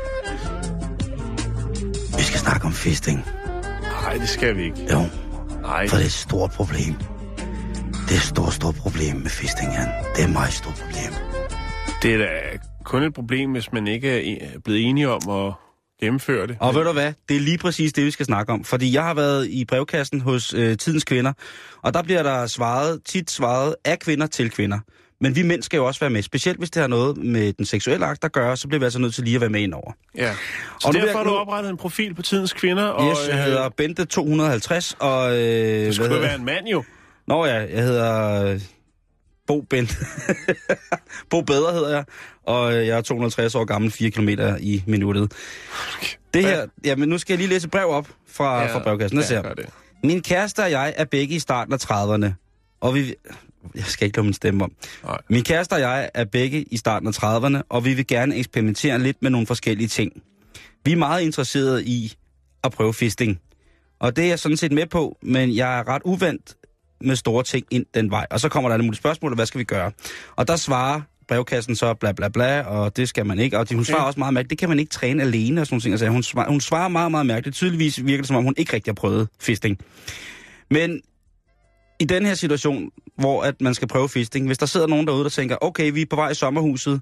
S4: Vi skal snakke om fisting.
S5: Nej, det skal vi ikke.
S4: Jo.
S5: Nej.
S4: For det er et stort problem. Det er et stort problem med fisting, Jan. Det er et meget stort problem.
S5: Det er da kun et problem, hvis man ikke er blevet enige om at gennemføre det.
S4: Og ved du hvad? Det er lige præcis det, vi skal snakke om. Fordi jeg har været i brevkassen hos Tidens Kvinder, og der bliver der tit svaret af kvinder til kvinder. Men vi mænd skal jo også være med. Specielt hvis det har noget med den seksuelle akt at gøre, så bliver vi altså nødt til lige at være med indover.
S5: Ja. Så og derfor har du oprettet en profil på Tidens Kvinder. Og,
S4: jeg hedder Bente 250, og...
S5: det skulle jo være en mand, jo.
S4: Nå ja, jeg hedder... Bo Bente. Bo Bedre hedder jeg, og jeg er 260 år gammel, 4 kilometer i minuttet. Det her... Jamen, nu skal jeg lige læse et brev op fra brevkassen. Min kæreste og jeg er begge i starten af 30'erne, og vi... Jeg skal ikke lade min stemme om. Nej. Min kæreste og jeg er begge i starten af 30'erne, og vi vil gerne eksperimentere lidt med nogle forskellige ting. Vi er meget interesserede i at prøve fisting. Og det er jeg sådan set med på, men jeg er ret uvandt med store ting ind den vej. Og så kommer der alle mulige spørgsmål, hvad skal vi gøre? Og der svarer brevkassen så bla bla bla, og det skal man ikke. Og hun svarer også meget mærkeligt, det kan man ikke træne alene og sådan nogle ting. Altså, hun svarer meget, meget mærkeligt. Tydeligvis virker det, som om hun ikke rigtig har prøvet fisting. Men i den her situation, hvor at man skal prøve fisting, hvis der sidder nogen derude, der tænker, okay, vi er på vej i sommerhuset,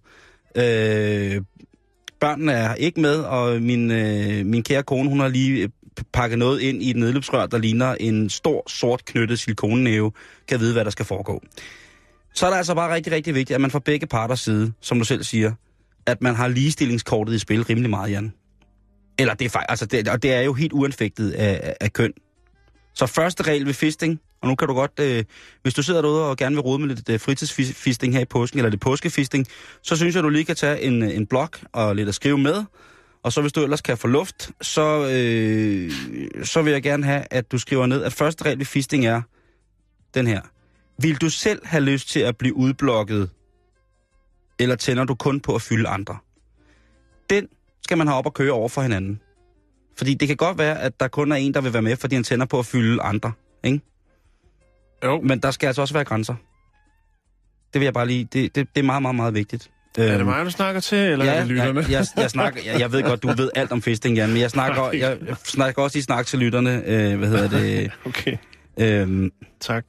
S4: børnene er ikke med, og min kære kone, hun har lige pakket noget ind i et nedløbsrør, der ligner en stor, sort knyttet silikonenæve, kan vide, hvad der skal foregå. Så er det altså bare rigtig, rigtig vigtigt, at man fra begge parters side, som du selv siger, at man har ligestillingskortet i spil rimelig meget, Jan. Eller det er faktisk, altså det er jo helt uanfægtet af køn. Så første regel ved fisting, og nu kan du godt, hvis du sidder derude og gerne vil rode med lidt fritidsfisting her i påsken, eller lidt påskefisting, så synes jeg, du lige kan tage en blok og lidt at skrive med. Og så hvis du ellers kan få luft, så vil jeg gerne have, at du skriver ned, at første regel ved fisting er den her. Vil du selv have lyst til at blive udblokket, eller tænder du kun på at fylde andre? Den skal man have op og køre over for hinanden. Fordi det kan godt være, at der kun er en, der vil være med, fordi han tænder på at fylde andre, ikke?
S5: Jo.
S4: Men der skal altså også være grænser. Det vil jeg bare lige... Det er meget, meget, meget vigtigt.
S5: Er det mig, du snakker til, eller er det lytterne?
S4: Jeg snakker... Jeg ved godt, du ved alt om fisting, Jan, men jeg snakker også lige snak til lytterne.
S5: Okay. Tak.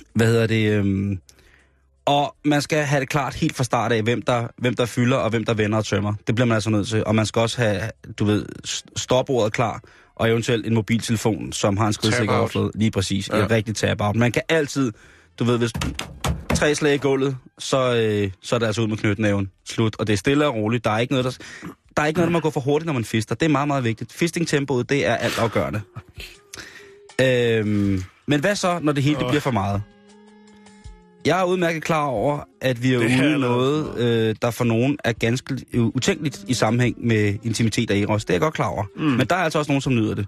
S4: Og man skal have det klart helt fra start af, hvem der fylder, og hvem der vender og tømmer. Det bliver man altså nødt til. Og man skal også have, stopordet klar, og eventuelt en mobiltelefon, som har en skridsikker overflade. Lige præcis. Ja. Et rigtigt tap-out. Man kan altid, hvis 3 slag i gulvet, så er det altså ud med knytnæven. Slut. Og det er stille og roligt. Der er ikke noget, der må gå for hurtigt, når man fister. Det er meget, meget vigtigt. Fisting-tempoet, det er alt afgørende. Men hvad så, når det hele bliver for meget? Jeg er udmærket klar over, at vi er ude i noget, der for nogen er ganske utænkeligt i sammenhæng med intimitet og eros. Det er jeg godt klar over. Men der er altså også nogen, som nyder det.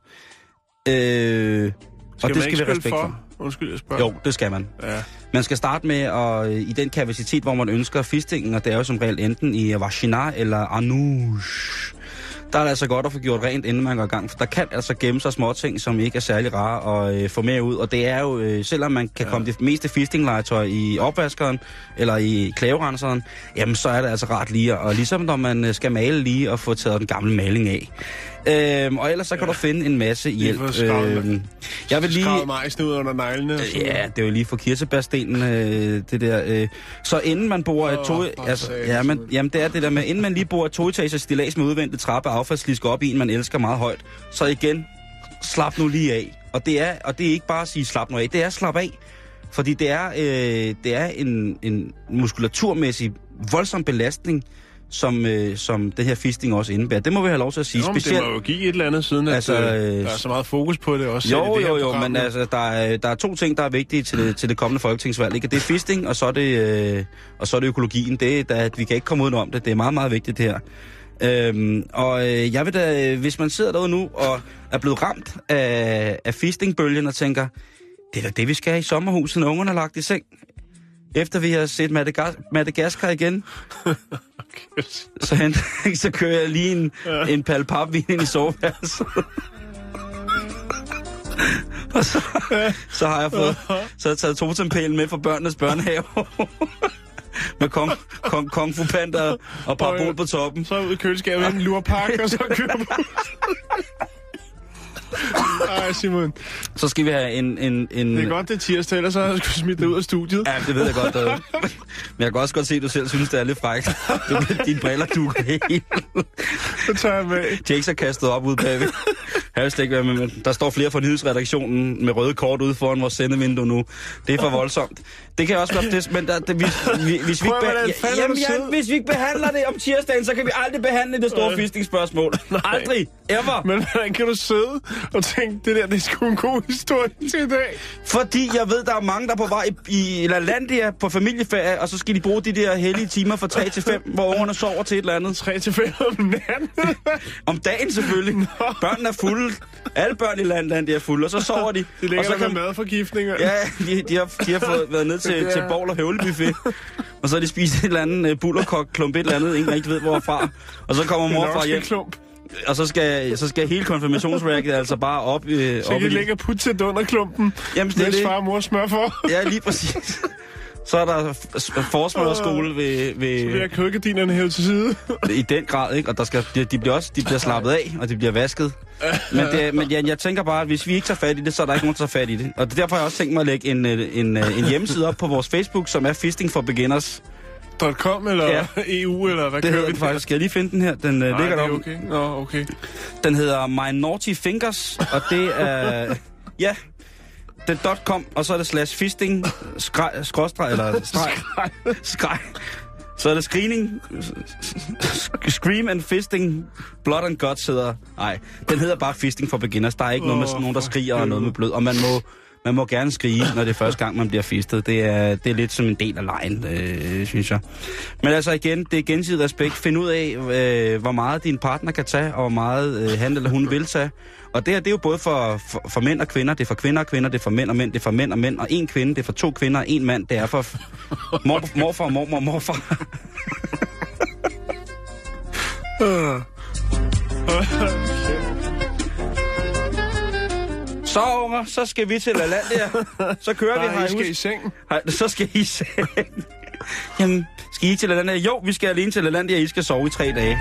S4: Og det skal vi respektere for.
S5: Undskyld, jeg spørger.
S4: Jo, det skal man.
S5: Ja.
S4: Man skal starte med at i den kapacitet, hvor man ønsker fistingen, og det er jo som regel enten i vagina eller anus. Der er det altså godt at få gjort rent, inden man går i gang. For der kan altså gemme sig små ting, som ikke er særlig rare at få med ud. Og det er jo, selvom man kan komme det meste fistinglegetøj i opvaskeren eller i klaverenseren, jamen så er det altså rart lige. Og ligesom når man skal male lige og få taget den gamle maling af. Og ellers så kan du finde en masse hjælp.
S5: Jeg vil lige skrave majsen ud under neglene.
S4: Ja, det er jo lige for kirsebærstenen, det der. Så inden man bor jamen det er det der med, inden man lige bor et 2-etagers stillads med udvendig trappe og affaldslisk op i en, man elsker meget højt, så igen, slap nu lige af. Og det er ikke bare at sige slap nu af, det er slap af. Fordi det er en muskulaturmæssig voldsom belastning, som det her fisting også indebærer. Det må vi have lov til at sige.
S5: Specielt, det må jo give et eller andet, siden at der er så meget fokus på det også.
S4: Jo, men altså, der er 2 ting, der er vigtige til det kommende folketingsvalg. Ikke? Det er fisting, og så er det økologien. Vi kan ikke komme uden om det. Det er meget, meget vigtigt det her. Jeg ved da, hvis man sidder derude nu og er blevet ramt af fistingbølgen og tænker, det er da det, vi skal have i sommerhuset, når ungerne er lagt i seng. Efter vi har set Madagaskar igen, så kører jeg lige en pal papvin ind i soveværelset. Og så har jeg taget totempælen med fra børnenes børnehave. Med kung fu panda og parabol på toppen.
S5: Så ud i køleskabet en lurpakke, og så kører på. Ej, Simon.
S4: Så skal vi have en...
S5: Det er godt, det er tirsdag, ellers så har jeg smidt det ud af studiet.
S4: Ja, det ved jeg godt. Men jeg kan også godt se, at du selv synes, det er lidt frækt. Dine briller dukker helt.
S5: Så tager jeg med.
S4: Jakes er kastet op ude bagved. Jeg vil ikke være med. Der står flere fra nyhedsredaktionen med røde kort ude foran vores sendevindue nu. Det er for voldsomt. Det kan også være det, men hvis vi ikke behandler det om tirsdagen, så kan vi aldrig behandle det store fistingspørgsmål. Aldrig. Ever.
S5: Men hvordan kan du sidde og tænke, det er sgu en god historie til i dag?
S4: Fordi jeg ved, der er mange, der er på vej i LaLandia på familieferie, og så skal de bruge de der hellige timer fra 3 til 5, hvor ungerne sover til et eller andet.
S5: 3 til 5 om natten?
S4: Om dagen selvfølgelig. Børnene er fulde. Alle børn i LaLandia er fulde, og så sover de.
S5: De ligger der med madforgiftninger.
S4: Ja, de har fået været ned til bowl og høvlebuffet. Og så har de spist et eller andet bullerkok-klump, et eller andet, ingen rigtig ved hvorfra. Og så kommer morfar hjem.
S5: Klump.
S4: Og så skal hele konfirmationsrækket altså bare op.
S5: Så kan de ligge og putte til under klumpen.
S4: Jamen, det er
S5: det. Far og mor smør for.
S4: Ja, lige præcis. Så er der forsmørskole ved...
S5: Så bliver kødgardinerne hævet til side.
S4: I den grad, ikke? Og de bliver slappet af, og de bliver vasket. Men Jan, jeg tænker bare, at hvis vi ikke tager fat i det, så er der ikke nogen, der tager fat i det. Og derfor har jeg også tænkt mig at lægge en hjemmeside op på vores Facebook, som er Fisting for Beginners.
S5: .com eller EU, eller hvad
S4: det hedder den faktisk. Skal jeg lige finde den her? Den ligger deroppe.
S5: Okay. Nå, okay.
S4: Den hedder My Naughty Fingers, og det er... Ja, det er .com, og så er det /fisting, skråstreg, eller streg. Så er det Scream and Fisting, Blood and Guts hedder... Nej, den hedder bare Fisting for Beginners. Der er ikke noget med nogen, der skriger og noget med blød. Og man må gerne skrige, når det er første gang, man bliver fistet. Det er lidt som en del af lejen, synes jeg. Men altså igen, det er gensidig respekt. Find ud af, hvor meget din partner kan tage, og hvor meget han eller hun vil tage. Og det er jo både for mænd og kvinder. Det er for kvinder og kvinder, det er for mænd og mænd, det er for mænd og mænd. Og en kvinde, det er for 2 kvinder og 1 mand. Det er for morfar og mormor og morfar. Så, unger, så skal vi til LaLandia. Så kører vi her.
S5: I skal i seng.
S4: Så skal I i seng. Jamen, skal I til LaLandia? Jo, vi skal alene til LaLandia, I skal sove i 3 dage.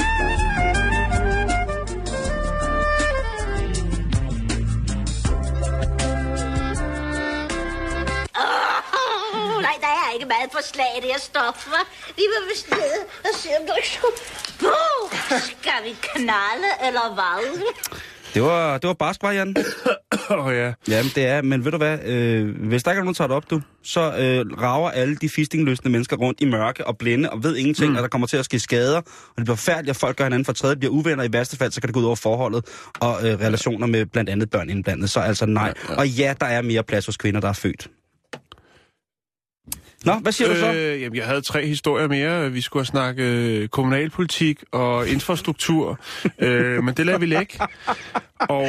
S6: Nej, der er ikke meget forslag, det her stof, hva'? Vi vil vist ned og se, om der er skal vi knalde, eller hvad?
S4: Det var barsk, var Jan?
S5: Ja.
S4: Jamen, det er, men ved du hvad? Hvis der ikke er nogen, der tager det op, så rager alle de fistingløsende mennesker rundt i mørke og blinde og ved ingenting, og der kommer til at ske skader, og det bliver færdigt, og folk gør hinanden for tredje, bliver uvenner i værste fald, så kan det gå ud over forholdet og relationer med blandt andet børn indblandet. Så altså nej. Ja. Og ja, der er mere plads hos kvinder, der er født. Nå, hvad siger du så?
S5: Jamen, jeg havde 3 historier mere. Vi skulle have snakket kommunalpolitik og infrastruktur, men det lader vi lægge. Og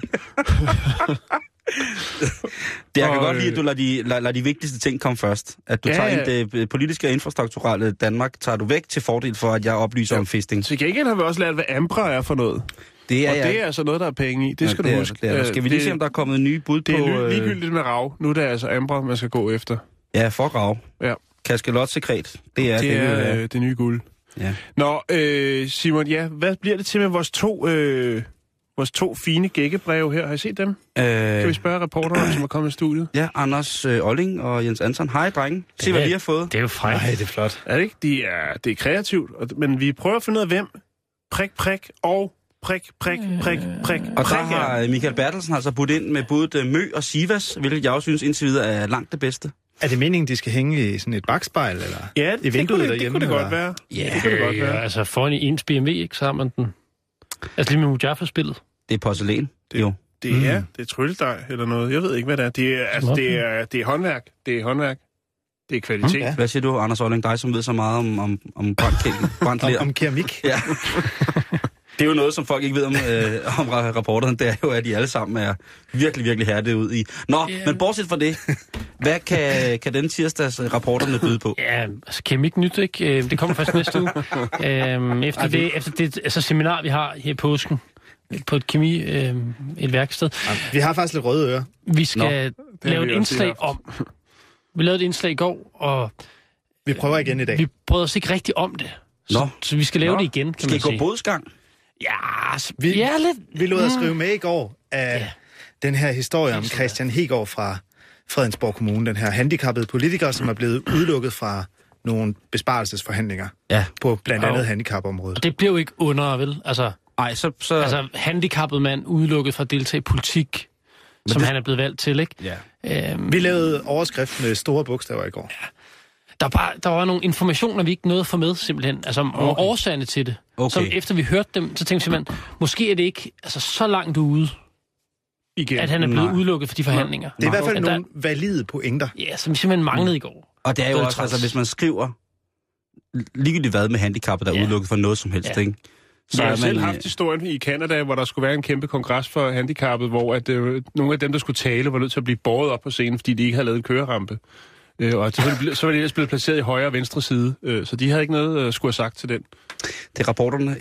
S4: jeg kan godt lide, at du lader de vigtigste ting komme først. At du tager det politiske og infrastrukturelle Danmark, tager du væk til fordel for, at jeg oplyser om fisting.
S5: Så gengæld har vi også lært, hvad Ambra er for noget. Det er altså noget, der er penge i. Det skal du huske.
S4: Skal vi lige se, om der er kommet nye bud på...
S5: Det er ligegyldigt med rav. Nu er det altså Ambra, man skal gå efter.
S4: Ja, for rav.
S5: Ja.
S4: Kaskelotsekret. Det er
S5: det nye guld.
S4: Ja.
S5: Nå, Simon, hvad bliver det til med vores to fine gækkebreve her? Har I set dem? Kan vi spørge reporterne, som er kommet i studiet?
S4: Ja, Anders Olling og Jens Anton. Hej, drenge. Se, hvad vi har fået.
S7: Det er jo frækt.
S5: Nej, det er flot. Er det ikke? Det er kreativt, men vi prøver at finde ud af, hvem prik og prik.
S4: Og der har Michael Bertelsen altså budt ind med budet Mø og Sivas, hvilket jeg også synes indtil videre er langt det bedste.
S8: Er det meningen, de skal hænge i sådan et bakspejl, eller i vinduet derhjemme?
S5: Det kunne det godt være.
S7: Ja, det kunne det godt være. Ja, altså foran i ens BMW, ikke, så har man den. Altså lige med Mujaffa-spillet.
S4: Det er porcelæn, jo.
S5: Det er trylledej eller noget. Jeg ved ikke, hvad det er. Det er håndværk. Det er håndværk. Det er kvalitet.
S4: Ja. Hvad siger du, Anders Olling, dig som ved så meget om brandklæder?
S8: om keramik.
S4: Ja. Det er jo noget, som folk ikke ved om rapporterne. Det er jo, at de alle sammen er virkelig, virkelig hærdet ud i. Nå, men bortset fra det, hvad kan den tirsdags rapporterne byde på?
S7: Ja, altså keramik nyt, ikke? Det kommer først næste uge. Efter det altså seminar, vi har her i påsken, på et kemi, et værksted.
S8: Vi har faktisk lidt røde ører.
S7: Vi skal lave et indslag om... Vi lavede et indslag i går, og...
S8: Vi prøver igen i dag.
S7: Vi prøvede os ikke rigtig om det. Så vi skal lave det igen, kan man sige.
S4: Skal I gå bodsgang?
S7: Ja,
S8: vi lod os skrive med i går af den her historie om Christian Hegård fra Fredensborg Kommune, den her handicappede politiker, som er blevet udelukket fra nogle besparelsesforhandlinger på blandt andet handicapområdet.
S7: Og det blev jo ikke under, vel? Altså, altså handicappet mand udelukket fra at deltage i politik, som han er blevet valgt til, ikke?
S4: Ja.
S8: Vi lavede overskrift med store bogstaver i går.
S7: Ja. Der var nogle informationer, vi ikke nåede at få med, simpelthen. Altså årsagerne til det.
S4: Okay.
S7: Som efter vi hørte dem, så tænkte vi simpelthen, måske er det ikke så langt ude, igen, at han er blevet udelukket for de forhandlinger.
S8: Det er i hvert fald nogle valide pointer.
S7: Ja, som vi simpelthen manglede i går.
S4: Og det er jo også, altså hvis man skriver ligegyldigt hvad med handicappet, der er udelukket for noget som helst, ikke?
S5: Så jeg har selv haft historien i Canada, hvor der skulle være en kæmpe kongres for handicappet, hvor at, nogle af dem, der skulle tale, var nødt til at blive båret op på scenen, fordi de ikke havde lavet en kørerampe. Og så var de ellers blevet placeret i højre og venstre side, så de havde ikke noget at skulle have sagt til den.
S4: Det er rapporterne